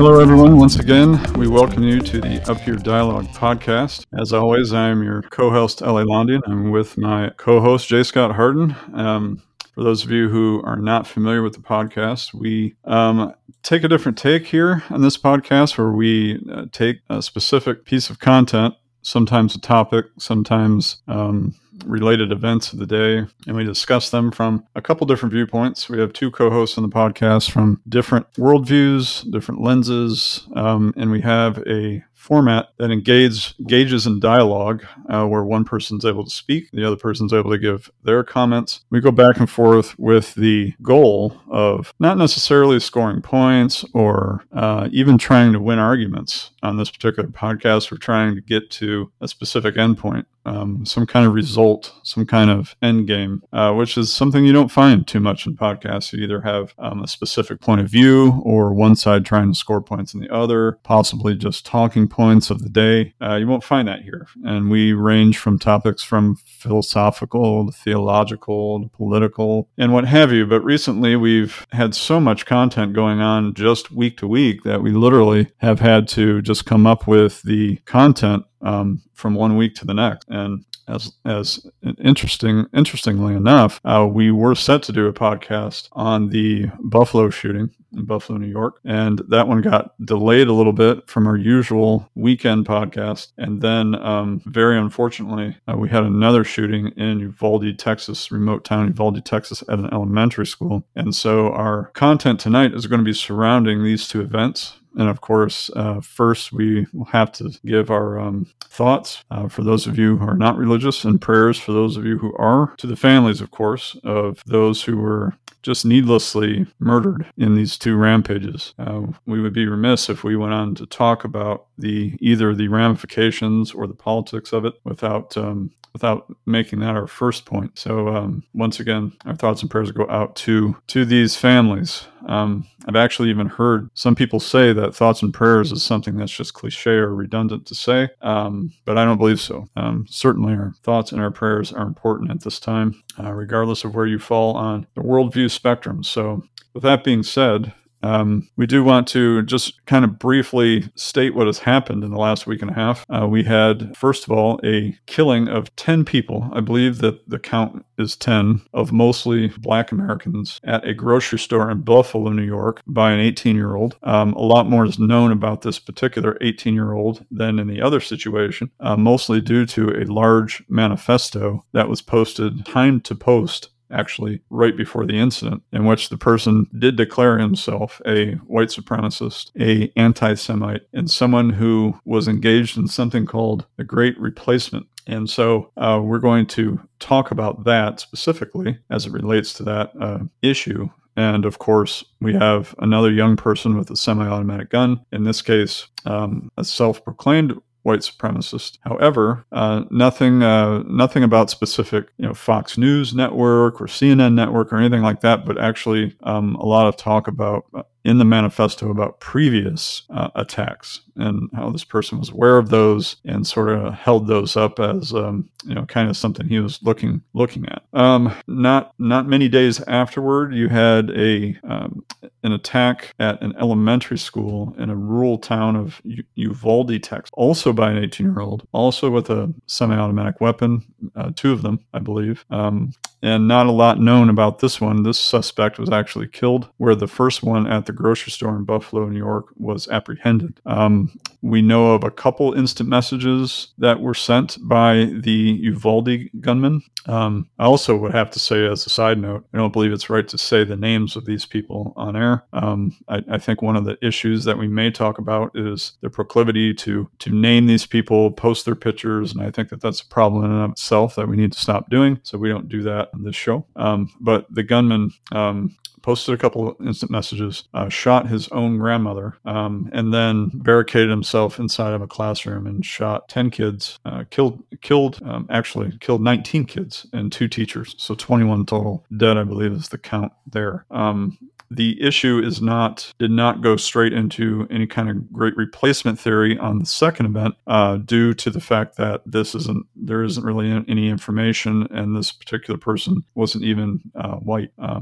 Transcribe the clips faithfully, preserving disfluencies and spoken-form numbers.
Hello, everyone. Once again, we welcome you to the Up Here Dialogue podcast. As always, I am your co-host, L A Londian. I'm with my co-host, J. Scott Harden. Um, for those of you who are not familiar with the podcast, we um, take a different take here on this podcast where we uh, take a specific piece of content, sometimes a topic, sometimes um, related events of the day, and we discuss them from a couple different viewpoints. We have two co-hosts on the podcast from different worldviews, different lenses, um, and we have a format that engage, engages in dialogue uh, where one person's able to speak, the other person's able to give their comments. We go back and forth with the goal of not necessarily scoring points or uh, even trying to win arguments. On this particular podcast, we're trying to get to a specific endpoint, um, some kind of result, some kind of end game, uh, which is something you don't find too much in podcasts. You either have um, a specific point of view or one side trying to score points and the other, possibly just talking points of the day. Uh, you won't find that here. And we range from topics from philosophical to theological to political and what have you. But recently we've had so much content going on just week to week that we literally have had to just come up with the content um, from one week to the next. And As as interesting, interestingly enough, uh, we were set to do a podcast on the Buffalo shooting in Buffalo, New York, and that one got delayed a little bit from our usual weekend podcast. And then, um, very unfortunately, uh, we had another shooting in Uvalde, Texas, remote town Uvalde, Texas, at an elementary school. And so our content tonight is going to be surrounding these two events. And of course, uh, first we will have to give our um, thoughts uh, for those of you who are not religious, and prayers for those of you who are, to the families, of course, of those who were just needlessly murdered in these two rampages. Uh, we would be remiss if we went on to talk about the either the ramifications or the politics of it without um, without making that our first point. So um, once again, our thoughts and prayers go out to to these families. Um, I've actually even heard some people say that thoughts and prayers is something that's just cliche or redundant to say, um, but I don't believe so. Um, certainly our thoughts and our prayers are important at this time, uh, regardless of where you fall on the worldview spectrum. So with that being said, Um, we do want to just kind of briefly state what has happened in the last week and a half. Uh, we had, first of all, a killing of ten people. I believe that the count is ten, of mostly Black Americans at a grocery store in Buffalo, New York, by an eighteen-year-old. Um, a lot more is known about this particular eighteen-year-old than in the other situation, uh, mostly due to a large manifesto that was posted, timed to post, actually right before the incident, in which the person did declare himself a white supremacist, a anti-Semite, and someone who was engaged in something called the Great Replacement. And so uh, we're going to talk about that specifically as it relates to that uh, issue. And of course, we have another young person with a semi-automatic gun, in this case, um, a self-proclaimed white supremacist. However, uh, nothing, uh, nothing about specific, you know, Fox News Network or C N N Network or anything like that, but actually um, a lot of talk about uh, in the manifesto about previous uh, attacks and how this person was aware of those and sort of held those up as, um, you know, kind of something he was looking looking at. Um, not not many days afterward, you had a um, an attack at an elementary school in a rural town of U- Uvalde, Texas, also by an eighteen-year-old, also with a semi-automatic weapon, uh, two of them, I believe. Um, and not a lot known about this one. This suspect was actually killed, where the first one at the grocery store in Buffalo, New York, was apprehended. Um, we know of a couple instant messages that were sent by the Uvalde gunman. Um, I also would have to say, as a side note, I don't believe it's right to say the names of these people on air. Um, I, I think one of the issues that we may talk about is the proclivity to to name these people, post their pictures, and I think that that's a problem in and of itself that we need to stop doing. So we don't do that on this show. Um, but the gunman um, posted a couple of instant messages, uh, shot his own grandmother, um, and then barricaded himself inside of a classroom and shot ten kids, uh, killed, killed, um, actually killed nineteen kids and two teachers. So twenty-one total dead, I believe, is the count there. Um, The issue is not, did not go straight into any kind of great replacement theory on the second event, uh, due to the fact that this isn't, there isn't really any information, and this particular person wasn't even uh, white. Um,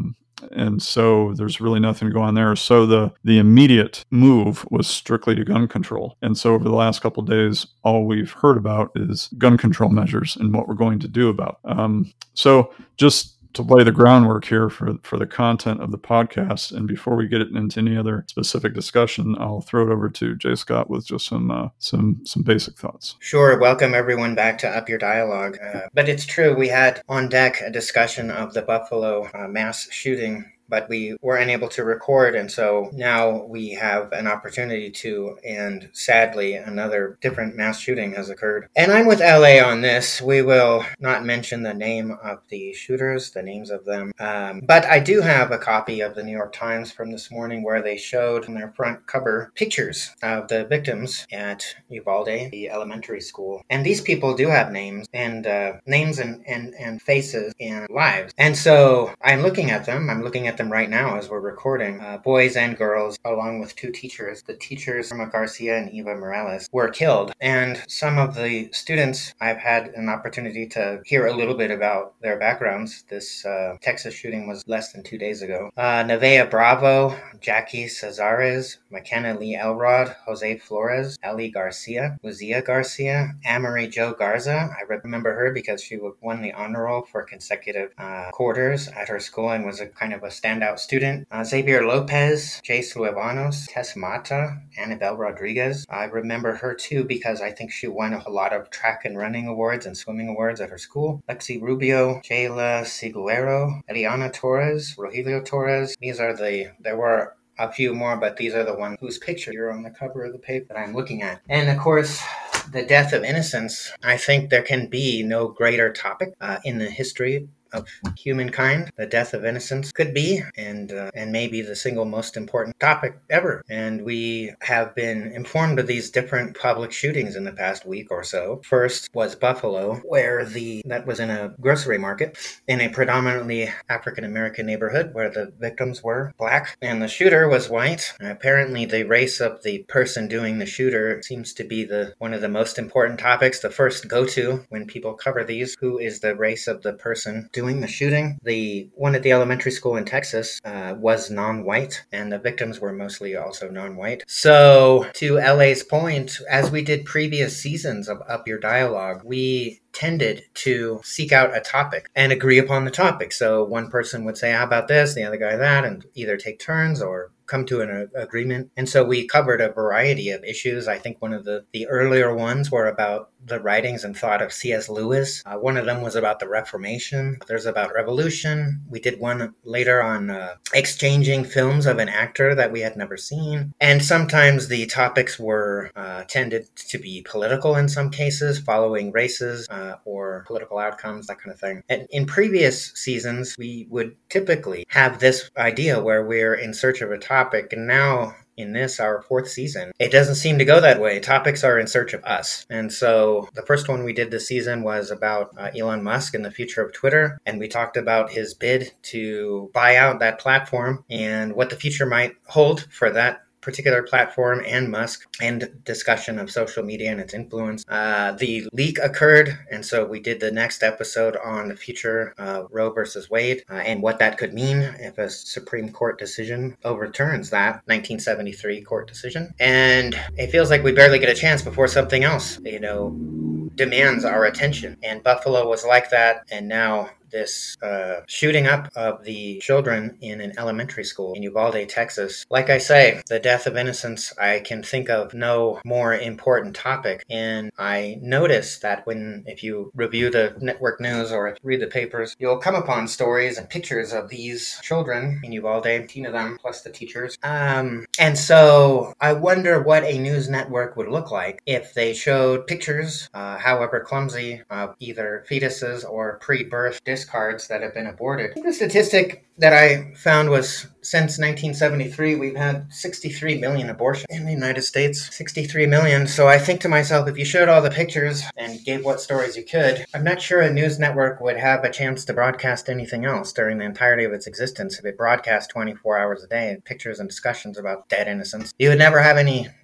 and so there's really nothing to go on there. So the the immediate move was strictly to gun control. And so over the last couple of days, all we've heard about is gun control measures and what we're going to do about. Um, so just to lay the groundwork here for, for the content of the podcast. And before we get into any other specific discussion, I'll throw it over to Jay Scott with just some uh, some some basic thoughts. Sure. Welcome everyone back to Up Your Dialogue. Uh, but it's true, we had on deck a discussion of the Buffalo uh, mass shooting, but we were unable to record. And so now we have an opportunity to, and sadly, another different mass shooting has occurred. And I'm with L A on this. We will not mention the name of the shooters, the names of them. Um, but I do have a copy of the New York Times from this morning where they showed on their front cover pictures of the victims at Uvalde, the elementary school. And these people do have names and uh, names and, and, and faces and lives. And so I'm looking at them. I'm looking at them right now as we're recording. Uh, boys and girls, along with two teachers. The teachers, Irma Garcia and Eva Morales, were killed. And some of the students, I've had an opportunity to hear a little bit about their backgrounds. This uh, Texas shooting was less than two days ago. Uh, Nevaeh Bravo, Jackie Cazares, McKenna Lee Elrod, Jose Flores, Ellie Garcia, Luzia Garcia, Amory Jo Garza. I remember her because she won the honor roll for consecutive uh, quarters at her school and was a kind of a standout student. Uh, Xavier Lopez, Jace Luevanos, Tess Mata, Annabelle Rodriguez. I remember her too because I think she won a lot of track and running awards and swimming awards at her school. Lexi Rubio, Jayla Siguero, Eliana Torres, Rogelio Torres. These are the, there were a few more, but these are the ones whose picture you're on the cover of the paper that I'm looking at. And of course, the death of innocence. I think there can be no greater topic uh, in the history of humankind. The death of innocence could be, and uh, and maybe the single most important topic ever. And we have been informed of these different public shootings in the past week or so. First was Buffalo, where the that was in a grocery market in a predominantly African American neighborhood where the victims were black and the shooter was white. Apparently, the race of the person doing the shooter seems to be the one of the most important topics. The first go-to when people cover these: who is the race of the person doing the shooting? The one at the elementary school in Texas uh, was non-white, and the victims were mostly also non-white. So, to L A's point, as we did previous seasons of Up Your Dialogue, we tended to seek out a topic and agree upon the topic. So one person would say, how about this? The other guy that, and either take turns or come to an uh, agreement. And so we covered a variety of issues. I think one of the, the earlier ones were about the writings and thought of C S Lewis. Uh, one of them was about the Reformation. There's about revolution. We did one later on uh, exchanging films of an actor that we had never seen. And sometimes the topics were uh, tended to be political in some cases, following races uh, or political outcomes, that kind of thing. And in previous seasons, we would typically have this idea where we're in search of a topic. And now in this, our fourth season, it doesn't seem to go that way. Topics are in search of us. And so the first one we did this season was about uh, Elon Musk and the future of Twitter. And we talked about his bid to buy out that platform and what the future might hold for that particular platform and Musk, and discussion of social media and its influence. Uh, the leak occurred, and so we did the next episode on the future of Roe versus Wade uh, and what that could mean if a Supreme Court decision overturns that nineteen seventy-three court decision. And it feels like we barely get a chance before something else, you know, demands our attention. And Buffalo was like that, and now this uh, shooting up of the children in an elementary school in Uvalde, Texas. Like I say, the death of innocence, I can think of no more important topic. And I notice that when, if you review the network news or read the papers, you'll come upon stories and pictures of these children in Uvalde, eighteen of them, plus the teachers. Um, and so I wonder what a news network would look like if they showed pictures, uh, however clumsy, of either fetuses or pre-birth discards that have been aborted. I think the statistic that I found was since nineteen seventy-three, we've had sixty-three million abortions in the United States. sixty-three million. So I think to myself, if you showed all the pictures and gave what stories you could, I'm not sure a news network would have a chance to broadcast anything else during the entirety of its existence if it broadcast twenty-four hours a day, pictures and discussions about dead innocence. You would never have any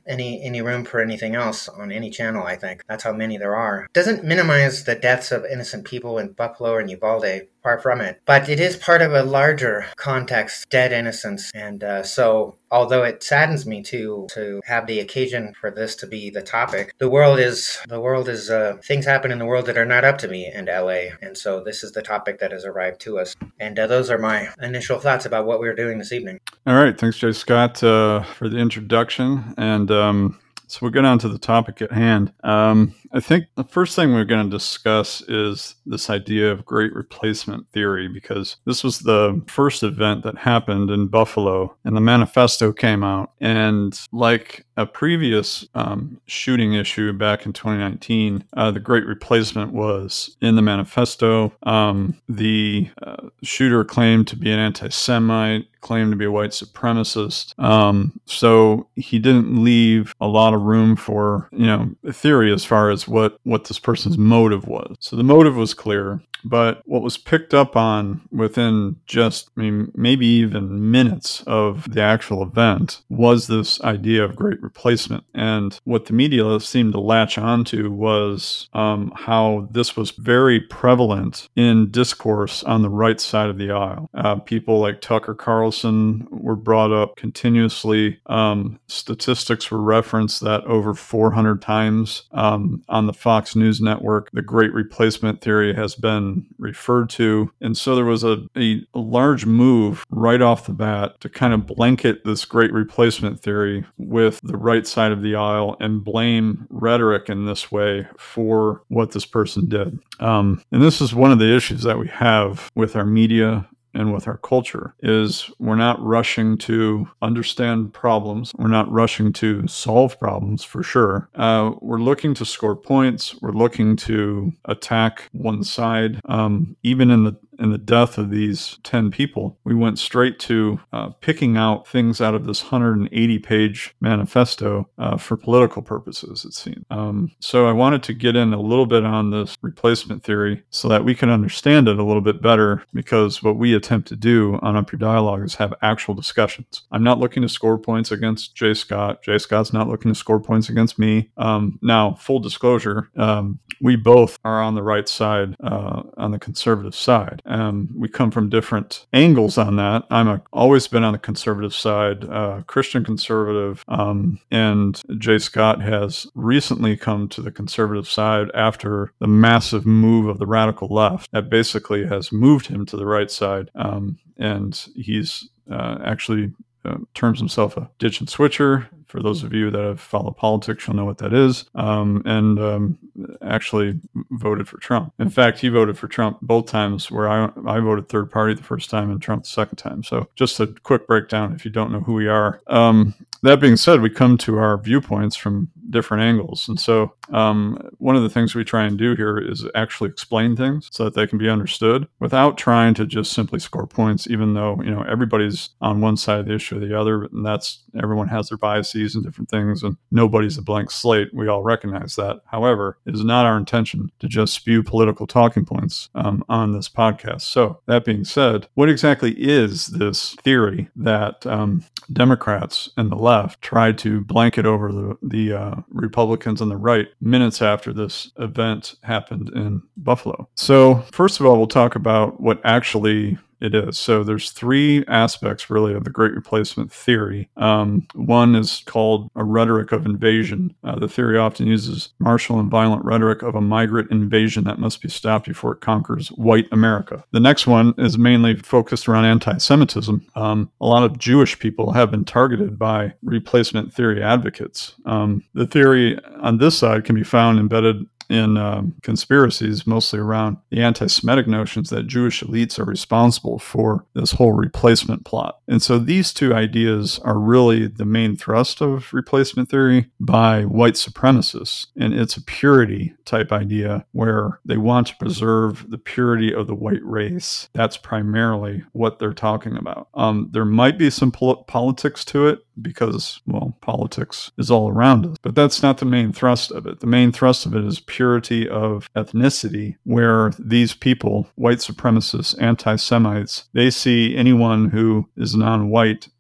any any room for anything else on any channel, I think. That's how many there are. Doesn't minimize the deaths of innocent people in Buffalo and Uvalde. Far from it. But it is part of a larger context, dead innocence. And uh, so, although it saddens me to to have the occasion for this to be the topic, the world is, the world is, uh, things happen in the world that are not up to me in L A. And so this is the topic that has arrived to us. And uh, those are my initial thoughts about what we're doing this evening. All right. Thanks, J. Scott, uh, for the introduction. And um, so we'll get on to the topic at hand. Um, I think the first thing we're going to discuss is this idea of great replacement theory, because this was the first event that happened in Buffalo, and the manifesto came out. And like a previous um, shooting issue back in twenty nineteen, uh, the great replacement was in the manifesto. Um, the uh, shooter claimed to be an anti-Semite, claimed to be a white supremacist. Um, so he didn't leave a lot of room for, you know, theory as far as what, what this person's motive was. So the motive was clear. But what was picked up on within just, I mean, maybe even minutes of the actual event was this idea of great replacement. And what the media seemed to latch onto was um, how this was very prevalent in discourse on the right side of the aisle. Uh, people like Tucker Carlson were brought up continuously. Um, statistics were referenced that over four hundred times um, on the Fox News network, the great replacement theory has been referred to. And so there was a, a, a large move right off the bat to kind of blanket this great replacement theory with the right side of the aisle and blame rhetoric in this way for what this person did. Um, and this is one of the issues that we have with our media and with our culture, is we're not rushing to understand problems. We're not rushing to solve problems, for sure. Uh, we're looking to score points. We're looking to attack one side. Um, even in the in the death of these ten people, we went straight to uh, picking out things out of this one hundred eighty page manifesto uh, for political purposes, it seemed. Um, so I wanted to get in a little bit on this replacement theory so that we can understand it a little bit better, because what we attempt to do on Up Your Dialogue is have actual discussions. I'm not looking to score points against J. Scott. J. Scott's not looking to score points against me. Um, now, full disclosure, um, we both are on the right side, uh, on the conservative side. Um, we come from different angles on that. I'm a, always been on the conservative side, uh, Christian conservative, um, and J. Scott has recently come to the conservative side after the massive move of the radical left that basically has moved him to the right side. Um, and he's uh, actually uh, terms himself a ditch and switcher. For those of you that have followed politics, you'll know what that is. Um, and um, actually voted for Trump. In fact, he voted for Trump both times, where I, I voted third party the first time and Trump the second time. So just a quick breakdown if you don't know who we are. Um, that being said, we come to our viewpoints from different angles. And so um, one of the things we try and do here is actually explain things so that they can be understood without trying to just simply score points, even though, you know, everybody's on one side of the issue or the other, and that's, everyone has their biases and different things, and nobody's a blank slate. We all recognize that. However, it is not our intention to just spew political talking points um, on this podcast. So that being said, what exactly is this theory that um, Democrats and the left tried to blanket over the, the uh, Republicans on the right minutes after this event happened in Buffalo? So first of all, we'll talk about what actually it is. So there's three aspects really of the Great Replacement theory. Um, one is called a rhetoric of invasion. Uh, the theory often uses martial and violent rhetoric of a migrant invasion that must be stopped before it conquers white America. The next one is mainly focused around anti-Semitism. Um, a lot of Jewish people have been targeted by replacement theory advocates. Um, the theory on this side can be found embedded in um, conspiracies, mostly around the anti-Semitic notions that Jewish elites are responsible for this whole replacement plot. And so these two ideas are really the main thrust of replacement theory by white supremacists. And it's a purity type idea where they want to preserve the purity of the white race. That's primarily what they're talking about. Um, there might be some pol- politics to it, because, well, politics is all around us. But that's not the main thrust of it. The main thrust of it is purity of ethnicity, where these people, white supremacists, anti-Semites, they see anyone who is non-white that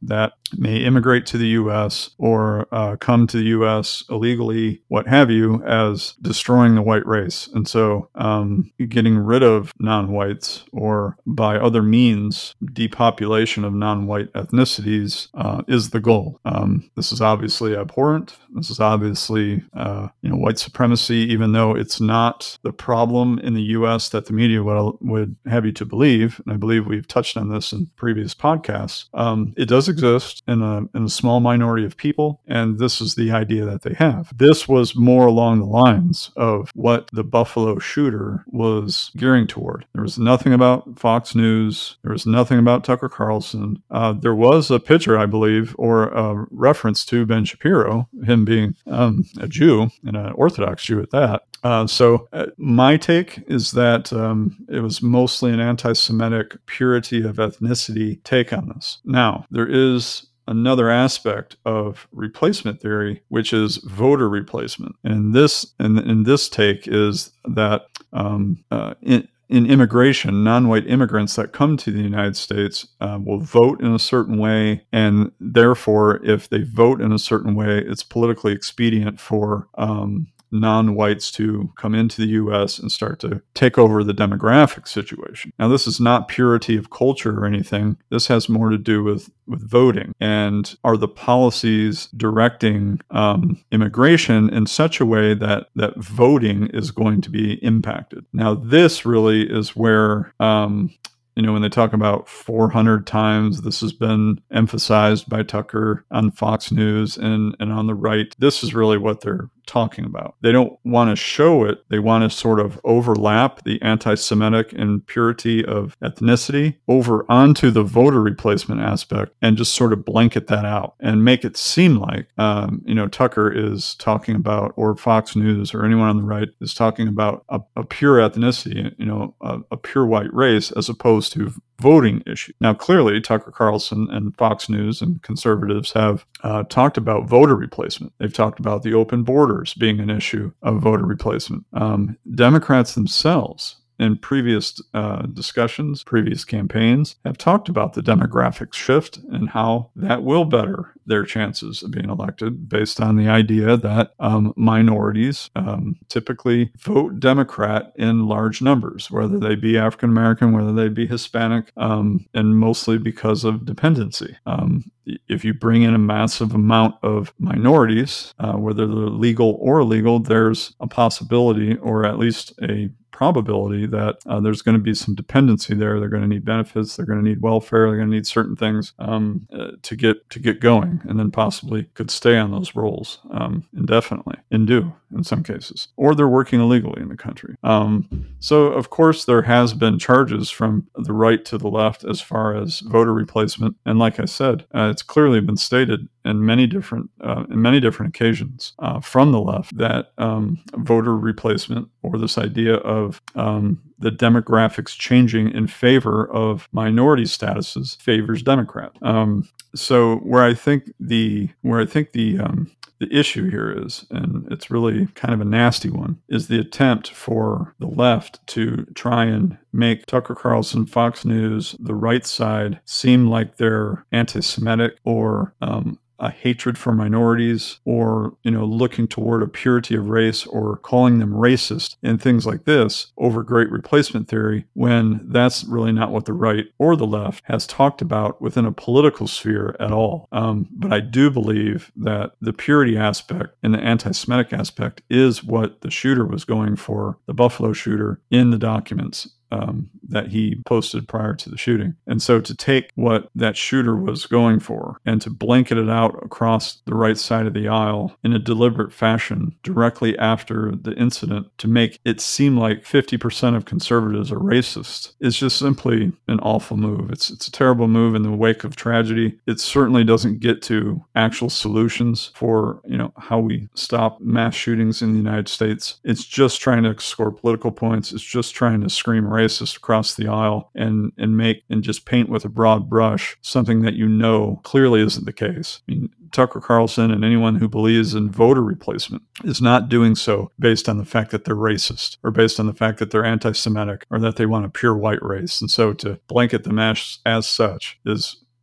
may immigrate to the U S or uh, come to the U S illegally, what have you, as destroying the white race. And so um, getting rid of non-whites or by other means, depopulation of non-white ethnicities uh, is the goal. Um, this is obviously abhorrent. This is obviously uh, you know, white supremacy, even though it's not the problem in the U S that the media would, would have you to believe. And I believe we've touched on this in previous podcasts. Um, it does exist in a, in a small minority of people, and this is the idea that they have. This was more along the lines of what the Buffalo shooter was gearing toward. There was nothing about Fox News. There was nothing about Tucker Carlson. Uh, there was a picture, I believe, or a reference to Ben Shapiro, him being um, a Jew and an Orthodox Jew at that. Uh, so uh, my take is that um, it was mostly an anti-Semitic purity of ethnicity take on this. Now, there is another aspect of replacement theory, which is voter replacement. And this, and in this take is that um, uh, in, in immigration, non-white immigrants that come to the United States uh, will vote in a certain way, and therefore, if they vote in a certain way, it's politically expedient for um, non-whites to come into the U S and start to take over the demographic situation. Now, this is not purity of culture or anything. This has more to do with, with voting. And are the policies directing um, immigration in such a way that, that voting is going to be impacted? Now, this really is where um, you know, when they talk about four hundred times, this has been emphasized by Tucker on Fox News and, and on the right. This is really what they're talking about. They don't want to show it. They want to sort of overlap the anti-Semitic and purity of ethnicity over onto the voter replacement aspect and just sort of blanket that out and make it seem like, um, you know, Tucker is talking about, or Fox News or anyone on the right is talking about a, a pure ethnicity, you know, a, a pure white race as opposed to voting issue. Now, clearly, Tucker Carlson and Fox News and conservatives have uh, talked about voter replacement. They've talked about the open borders being an issue of voter replacement. Um, Democrats themselves, in previous uh, discussions, previous campaigns, have talked about the demographic shift and how that will better their chances of being elected based on the idea that um, minorities um, typically vote Democrat in large numbers, whether they be African American, whether they be Hispanic, um, and mostly because of dependency. Um, if you bring in a massive amount of minorities, uh, whether they're legal or illegal, there's a possibility, or at least a probability, that uh, there's going to be some dependency there. They're going to need benefits. They're going to need welfare. They're going to need certain things um, uh, to get to get going, and then possibly could stay on those roles um, indefinitely, and do in some cases, or they're working illegally in the country. Um, so, of course, there has been charges from the right to the left as far as voter replacement, and like I said, uh, it's clearly been stated in many different uh, in many different occasions uh, from the left that um, voter replacement, or this idea of um, the demographics changing in favor of minority statuses, favors Democrat. Um, so where I think the where I think the um, the issue here is, and it's really kind of a nasty one, is the attempt for the left to try and make Tucker Carlson, Fox News, the right side seem like they're anti-Semitic or um, a hatred for minorities, or, you know, looking toward a purity of race, or calling them racist and things like this over great replacement theory, when that's really not what the right or the left has talked about within a political sphere at all. Um, but I do believe that the purity aspect and the anti-Semitic aspect is what the shooter was going for, the Buffalo shooter, in the documents Um, that he posted prior to the shooting. And so to take what that shooter was going for and to blanket it out across the right side of the aisle in a deliberate fashion directly after the incident to make it seem like fifty percent of conservatives are racist is just simply an awful move. It's it's a terrible move in the wake of tragedy. It certainly doesn't get to actual solutions for, you know, how we stop mass shootings in the United States. It's just trying to score political points. It's just trying to scream racist across the aisle and and make and just paint with a broad brush something that you know clearly isn't the case. I mean, Tucker Carlson and anyone who believes in voter replacement is not doing so based on the fact that they're racist, or based on the fact that they're anti-Semitic, or that they want a pure white race. And so to blanket them as, as such is is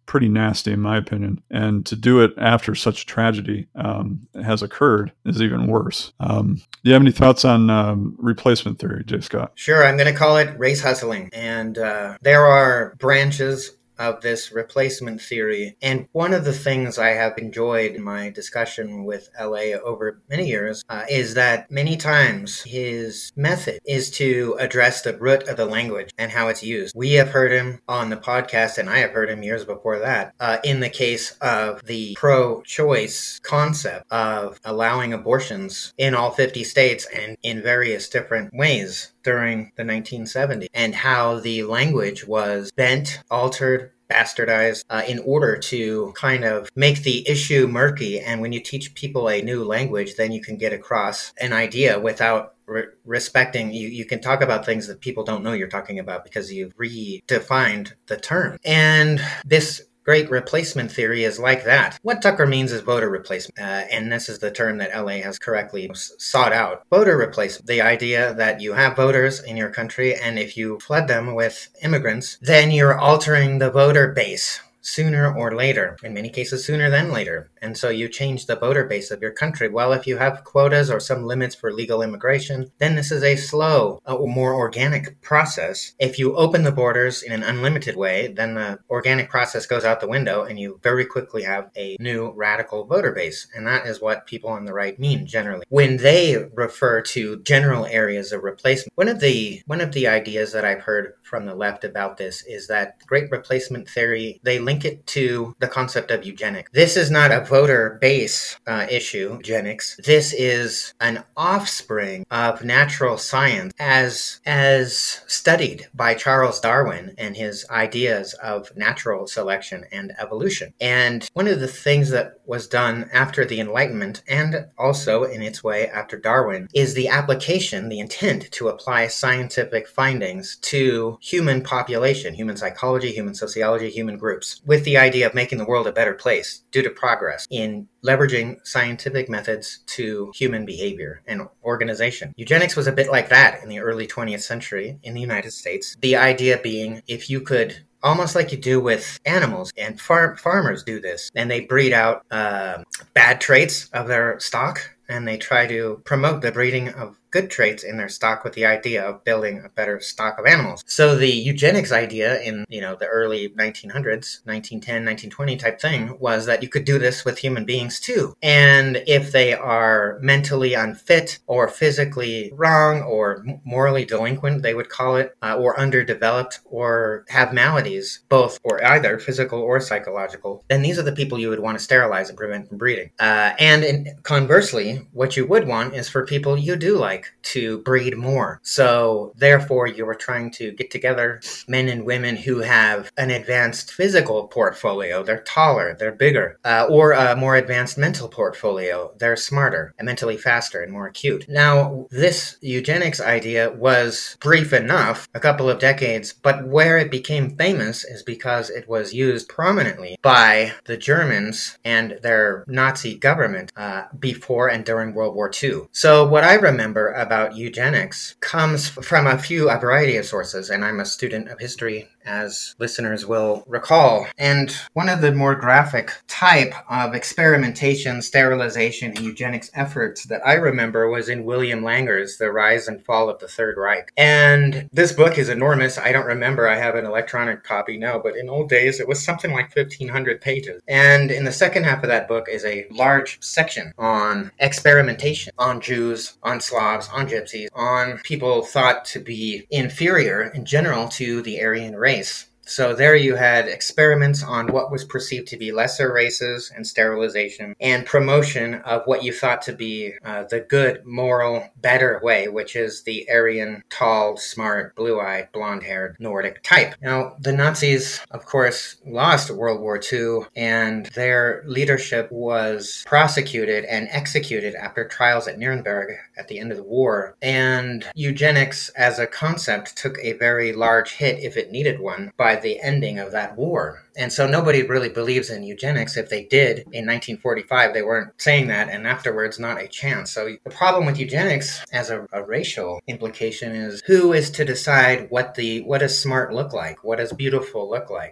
pretty nasty, in my opinion. And to do it after such tragedy um, has occurred is even worse. Um, do you have any thoughts on um, replacement theory, J. Scott? Sure, I'm going to call it race hustling. And uh, there are branches of this replacement theory. And one of the things I have enjoyed in my discussion with L A over many years uh, is that many times his method is to address the root of the language and how it's used. We have heard him on the podcast, and I have heard him years before that, uh, in the case of the pro-choice concept of allowing abortions in all fifty states and in various different ways during the nineteen seventies, and how the language was bent, altered, bastardized uh, in order to kind of make the issue murky. And when you teach people a new language, then you can get across an idea without re- respecting, you, you can talk about things that people don't know you're talking about because you've redefined the term. And this great replacement theory is like that. What Tucker means is voter replacement, uh, and this is the term that L A has correctly s- sought out. Voter replacement, the idea that you have voters in your country, and if you flood them with immigrants, then you're altering the voter base sooner or later, in many cases sooner than later. And so you change the voter base of your country. Well, if you have quotas or some limits for legal immigration, then this is a slow, a more organic process. If you open the borders in an unlimited way, then the organic process goes out the window and you very quickly have a new radical voter base. And that is what people on the right mean generally when they refer to general areas of replacement. One of the one of the ideas that I've heard from the left about this is that great replacement theory, they link it to the concept of eugenics. This is not a voter base uh, issue, eugenics. This is an offspring of natural science as, as studied by Charles Darwin and his ideas of natural selection and evolution. And one of the things that was done after the Enlightenment, and also in its way after Darwin, is the application, the intent to apply scientific findings to human population, human psychology, human sociology, human groups, with the idea of making the world a better place due to progress in leveraging scientific methods to human behavior and organization. Eugenics was a bit like that in the early twentieth century in the United States. The idea being, if you could, almost like you do with animals, and far- farmers do this, and they breed out uh, bad traits of their stock, and they try to promote the breeding of good traits in their stock with the idea of building a better stock of animals. So the eugenics idea in, you know, the early nineteen hundreds, nineteen ten, nineteen twenty type thing, was that you could do this with human beings too. And if they are mentally unfit or physically wrong or morally delinquent, they would call it, uh, or underdeveloped or have maladies, both or either physical or psychological, then these are the people you would want to sterilize and prevent from breeding. Uh, and in, conversely, what you would want is for people you do like to breed more. So therefore, you are trying to get together men and women who have an advanced physical portfolio. They're taller, they're bigger, uh, or a more advanced mental portfolio. They're smarter and mentally faster and more acute. Now, this eugenics idea was brief enough, a couple of decades, but where it became famous is because it was used prominently by the Germans and their Nazi government uh, before and during World War Two. So what I remember about eugenics comes from a few, a variety of sources, and I'm a student of history, as listeners will recall. And one of the more graphic type of experimentation, sterilization, and eugenics efforts that I remember was in William Langer's The Rise and Fall of the Third Reich. And this book is enormous. I don't remember. I have an electronic copy now, but in old days, it was something like fifteen hundred pages. And in the second half of that book is a large section on experimentation, on Jews, on Slavs, on Gypsies, on people thought to be inferior in general to the Aryan race. So there you had experiments on what was perceived to be lesser races and sterilization and promotion of what you thought to be uh, the good, moral, better way, which is the Aryan, tall, smart, blue-eyed, blonde-haired Nordic type. Now, the Nazis, of course, lost World War Two, and their leadership was prosecuted and executed after trials at Nuremberg at the end of the war. And eugenics as a concept took a very large hit, if it needed one, by the ending of that war. And so nobody really believes in eugenics. If they did in nineteen forty-five, they weren't saying that, and afterwards, not a chance. So the problem with eugenics as a, a racial implication is who is to decide what the what does smart look like? What does beautiful look like? What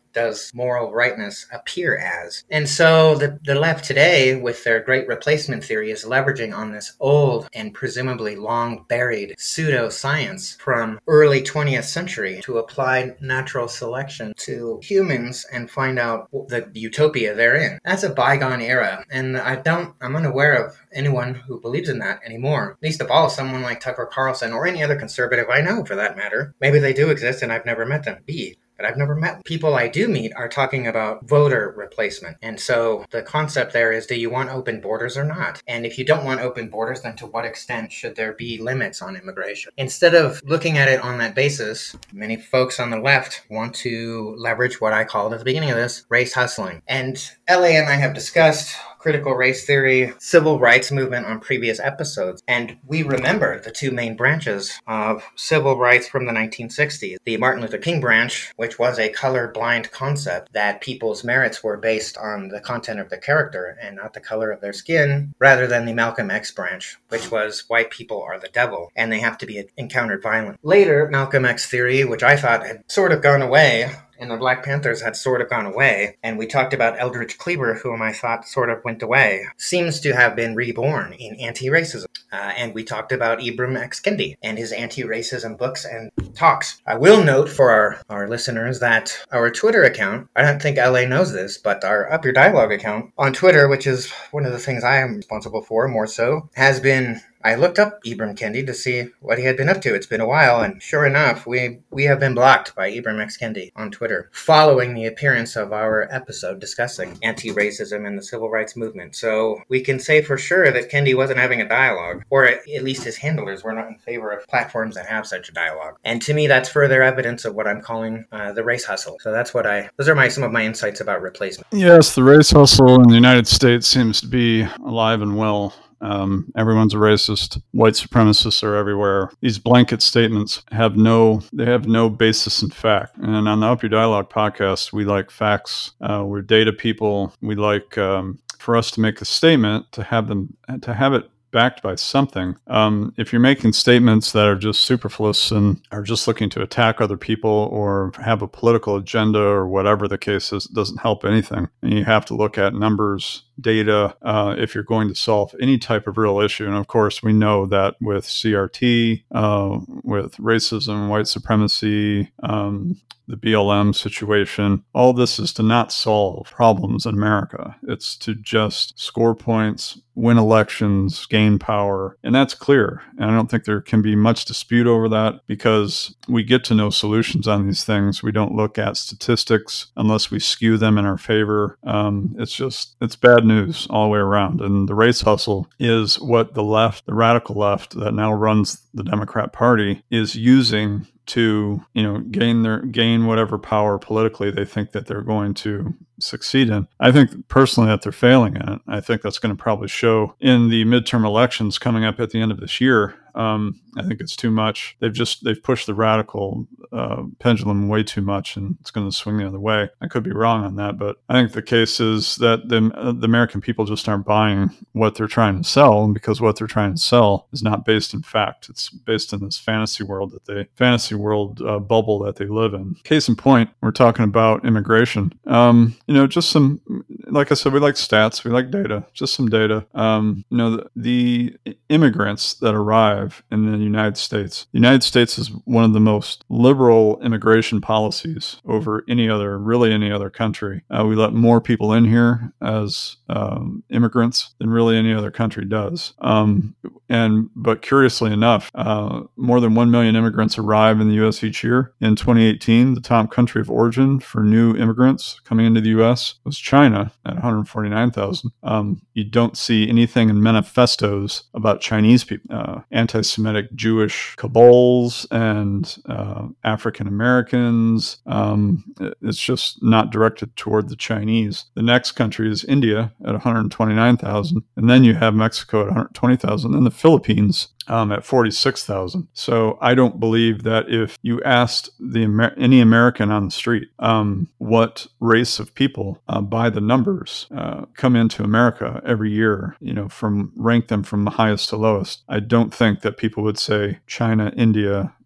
does moral rightness appear as? And so the, the left today, with their great replacement theory, is leveraging on this old and presumably long buried pseudoscience from early twentieth century to apply natural selection to humans and find out the utopia they're in. That's a bygone era, and I don't, I'm unaware of anyone who believes in that anymore. Least of all, someone like Tucker Carlson or any other conservative I know, for that matter. Maybe they do exist and I've never met them. B, but I've never met. People I do meet are talking about voter replacement. And so the concept there is, do you want open borders or not? And if you don't want open borders, then to what extent should there be limits on immigration? Instead of looking at it on that basis, many folks on the left want to leverage what I called at the beginning of this, race hustling. And L A and I have discussed critical race theory, civil rights movement on previous episodes. And we remember the two main branches of civil rights from the nineteen sixties. The Martin Luther King branch, which was a colorblind concept that people's merits were based on the content of their character and not the color of their skin, rather than the Malcolm X branch, which was white people are the devil and they have to be encountered violently. Later, Malcolm X theory, which I thought had sort of gone away, and the Black Panthers had sort of gone away, and we talked about Eldridge Cleaver, whom I thought sort of went away, seems to have been reborn in anti-racism. Uh, and we talked about Ibram X. Kendi and his anti-racism books and talks. I will note for our, our listeners that our Twitter account, I don't think L A knows this, but our Up Your Dialogue account on Twitter, which is one of the things I am responsible for more so, has been... I looked up Ibram Kendi to see what he had been up to. It's been a while, and sure enough, we, we have been blocked by Ibram X. Kendi on Twitter, following the appearance of our episode discussing anti-racism and the civil rights movement. So we can say for sure that Kendi wasn't having a dialogue, or at least his handlers were not in favor of platforms that have such a dialogue. And to me, that's further evidence of what I'm calling uh, the race hustle. So that's what I, those are my some of my insights about replacement. Yes, the race hustle in the United States seems to be alive and well. Um, everyone's a racist. White supremacists are everywhere. These blanket statements have no, they have no basis in fact. And on the Up Your Dialogue podcast, we like facts. Uh, we're data people. We like, um, for us to make a statement, to have them, to have it backed by something. Um, if you're making statements that are just superfluous and are just looking to attack other people or have a political agenda or whatever the case is, it doesn't help anything. And you have to look at numbers, data, uh, if you're going to solve any type of real issue. And of course, we know that with C R T, uh, with racism, white supremacy, um, the B L M situation, all this is to not solve problems in America. It's to just score points, win elections, gain power. And that's clear. And I don't think there can be much dispute over that because we get to know solutions on these things. We don't look at statistics unless we skew them in our favor. Um, it's just, it's bad news all the way around. And the race hustle is what the left, the radical left that now runs the Democrat Party is using to, you know, gain their gain whatever power politically they think that they're going to succeed in. I think personally that they're failing in it. I think that's going to probably show in the midterm elections coming up at the end of this year. Um, I think it's too much. They've just they've pushed the radical uh, pendulum way too much, and it's going to swing the other way. I could be wrong on that, but I think the case is that the, uh, the American people just aren't buying what they're trying to sell, and because what they're trying to sell is not based in fact. It's based in this fantasy world that they fantasy world uh, bubble that they live in. Case in point, we're talking about immigration. Um, you know, just some, like I said, we like stats, we like data, just some data. Um, you know, the, the immigrants that arrive in the United States. The United States is one of the most liberal immigration policies over any other, really any other country. Uh, we let more people in here as um, immigrants than really any other country does. Um, and but curiously enough, uh, more than one million immigrants arrive in the U S each year. In twenty eighteen, the top country of origin for new immigrants coming into the U S was China at one hundred forty-nine thousand. Um, you don't see anything in manifestos about Chinese people. Uh, anti-Semitic Jewish cabals and uh, African Americans. Um, it's just not directed toward the Chinese. The next country is India at one hundred twenty-nine thousand. And then you have Mexico at one hundred twenty thousand and the Philippines Um, at forty-six thousand. So I don't believe that if you asked the Amer- any American on the street um, what race of people uh, by the numbers uh, come into America every year, you know, from rank them from the highest to lowest, I don't think that people would say China, India,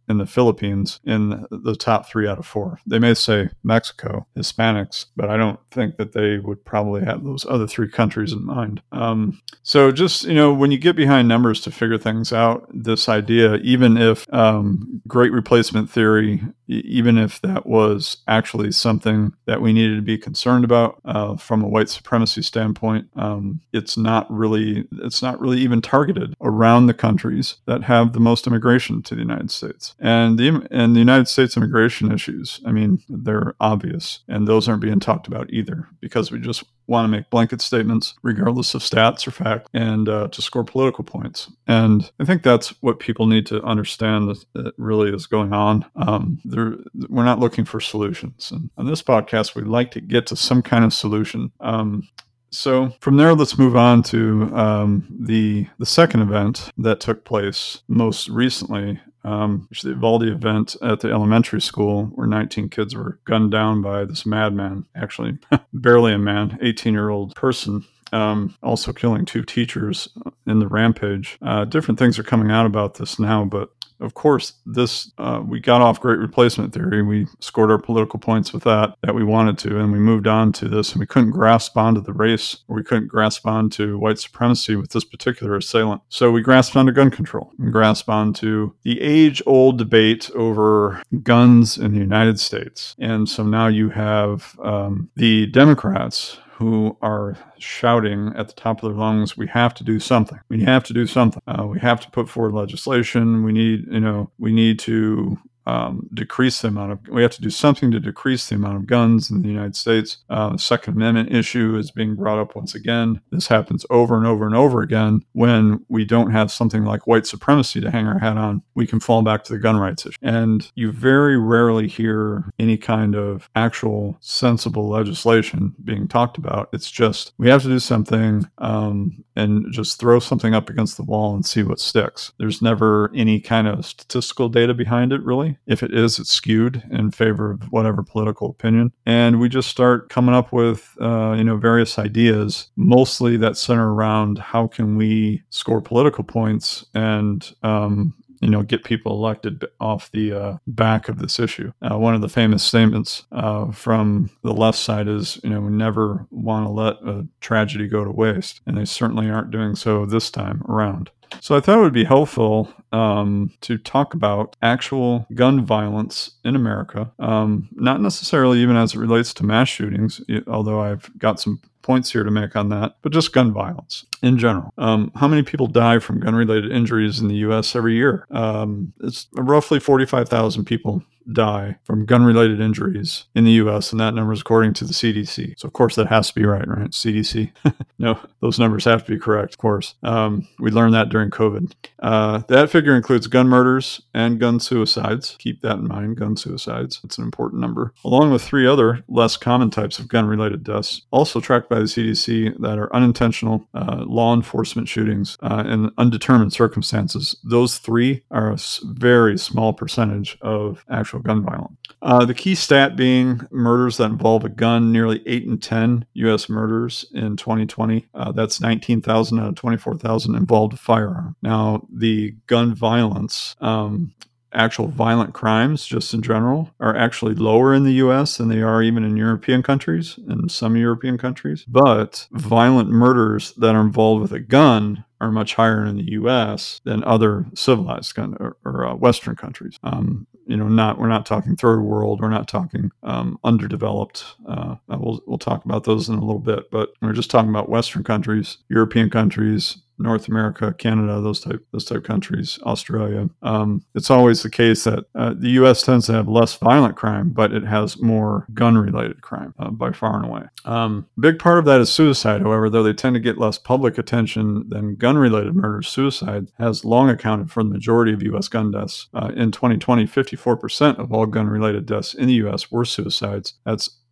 in the Philippines in the top three out of four. They may say Mexico, Hispanics, but I don't think that they would probably have those other three countries in mind. Um, so just, you know, when you get behind numbers to figure things out, this idea, even if um, great replacement theory, even if that was actually something that we needed to be concerned about uh, from a white supremacy standpoint, um, it's not really it's not really even targeted around the countries that have the most immigration to the United States. And the and the United States immigration issues, I mean, they're obvious, and those aren't being talked about either, because we just want to make blanket statements regardless of stats or fact, and uh, to score political points. And I think that's what people need to understand that, that really is going on. Um, we're not looking for solutions. And on this podcast, we like to get to some kind of solution. Um, So from there, let's move on to um, the the second event that took place most recently, um, which is the Uvalde event at the elementary school, where nineteen kids were gunned down by this madman, actually barely a man, eighteen-year-old person, um, also killing two teachers in the rampage. Uh, different things are coming out about this now, but of course, this uh, we got off great replacement theory. We scored our political points with that, that we wanted to, and we moved on to this, and we couldn't grasp onto the race, or we couldn't grasp onto white supremacy with this particular assailant. So we grasped onto gun control, and grasped onto the age-old debate over guns in the United States. And so now you have um, the Democrats who are shouting at the top of their lungs, we have to do something. We have to do something. Uh, we have to put forward legislation. We need, you know, we need to um, decrease the amount of, we have to do something to decrease the amount of guns in the United States. Uh, the Second Amendment issue is being brought up once again. This happens over and over and over again. When we don't have something like white supremacy to hang our hat on, we can fall back to the gun rights issue. And you very rarely hear any kind of actual sensible legislation being talked about. It's just, we have to do something um, and just throw something up against the wall and see what sticks. There's never any kind of statistical data behind it, really. If it is, it's skewed in favor of whatever political opinion. And we just start coming up with, uh, you know, various ideas, mostly that center around how can we score political points and, um, you know, get people elected off the uh, back of this issue. Uh, one of the famous statements uh, from the left side is, you know, we never want to let a tragedy go to waste. And they certainly aren't doing so this time around. So I thought it would be helpful um, to talk about actual gun violence in America, um, not necessarily even as it relates to mass shootings, although I've got some points here to make on that, but just gun violence in general. Um, how many people die from gun-related injuries in the U S every year? Um, it's roughly forty-five thousand people die from gun-related injuries in the U S, and that number is according to the C D C. So, of course, that has to be right, right? C D C. No, those numbers have to be correct, of course. Um, we learned that during COVID. Uh, that figure includes gun murders and gun suicides. Keep that in mind, gun suicides. It's an important number. Along with three other less common types of gun-related deaths, also tracked by the C D C, that are unintentional uh, law enforcement shootings uh, in undetermined circumstances. Those three are a very small percentage of actual gun violence. Uh, the key stat being murders that involve a gun, nearly eight in ten U S murders in twenty twenty. Uh, that's nineteen thousand out of twenty-four thousand involved a firearm. Now, the gun violence, um, actual violent crimes just in general, are actually lower in the U S than they are even in European countries, in some European countries. But violent murders that are involved with a gun are much higher in the U S than other civilized gun or, or uh, Western countries. Um, you know, not we're not talking third world, we're not talking um, underdeveloped. Uh, we'll we'll talk about those in a little bit, but we're just talking about Western countries, European countries, North America, Canada, those type those type countries, Australia. Um, it's always the case that uh, the U S tends to have less violent crime, but it has more gun-related crime uh, by far and away. Um, a big part of that is suicide, however, though they tend to get less public attention than gun-related murders. Suicide has long accounted for the majority of U S gun deaths. Uh, in twenty twenty, fifty-four percent of all gun-related deaths in the U S were suicides. That's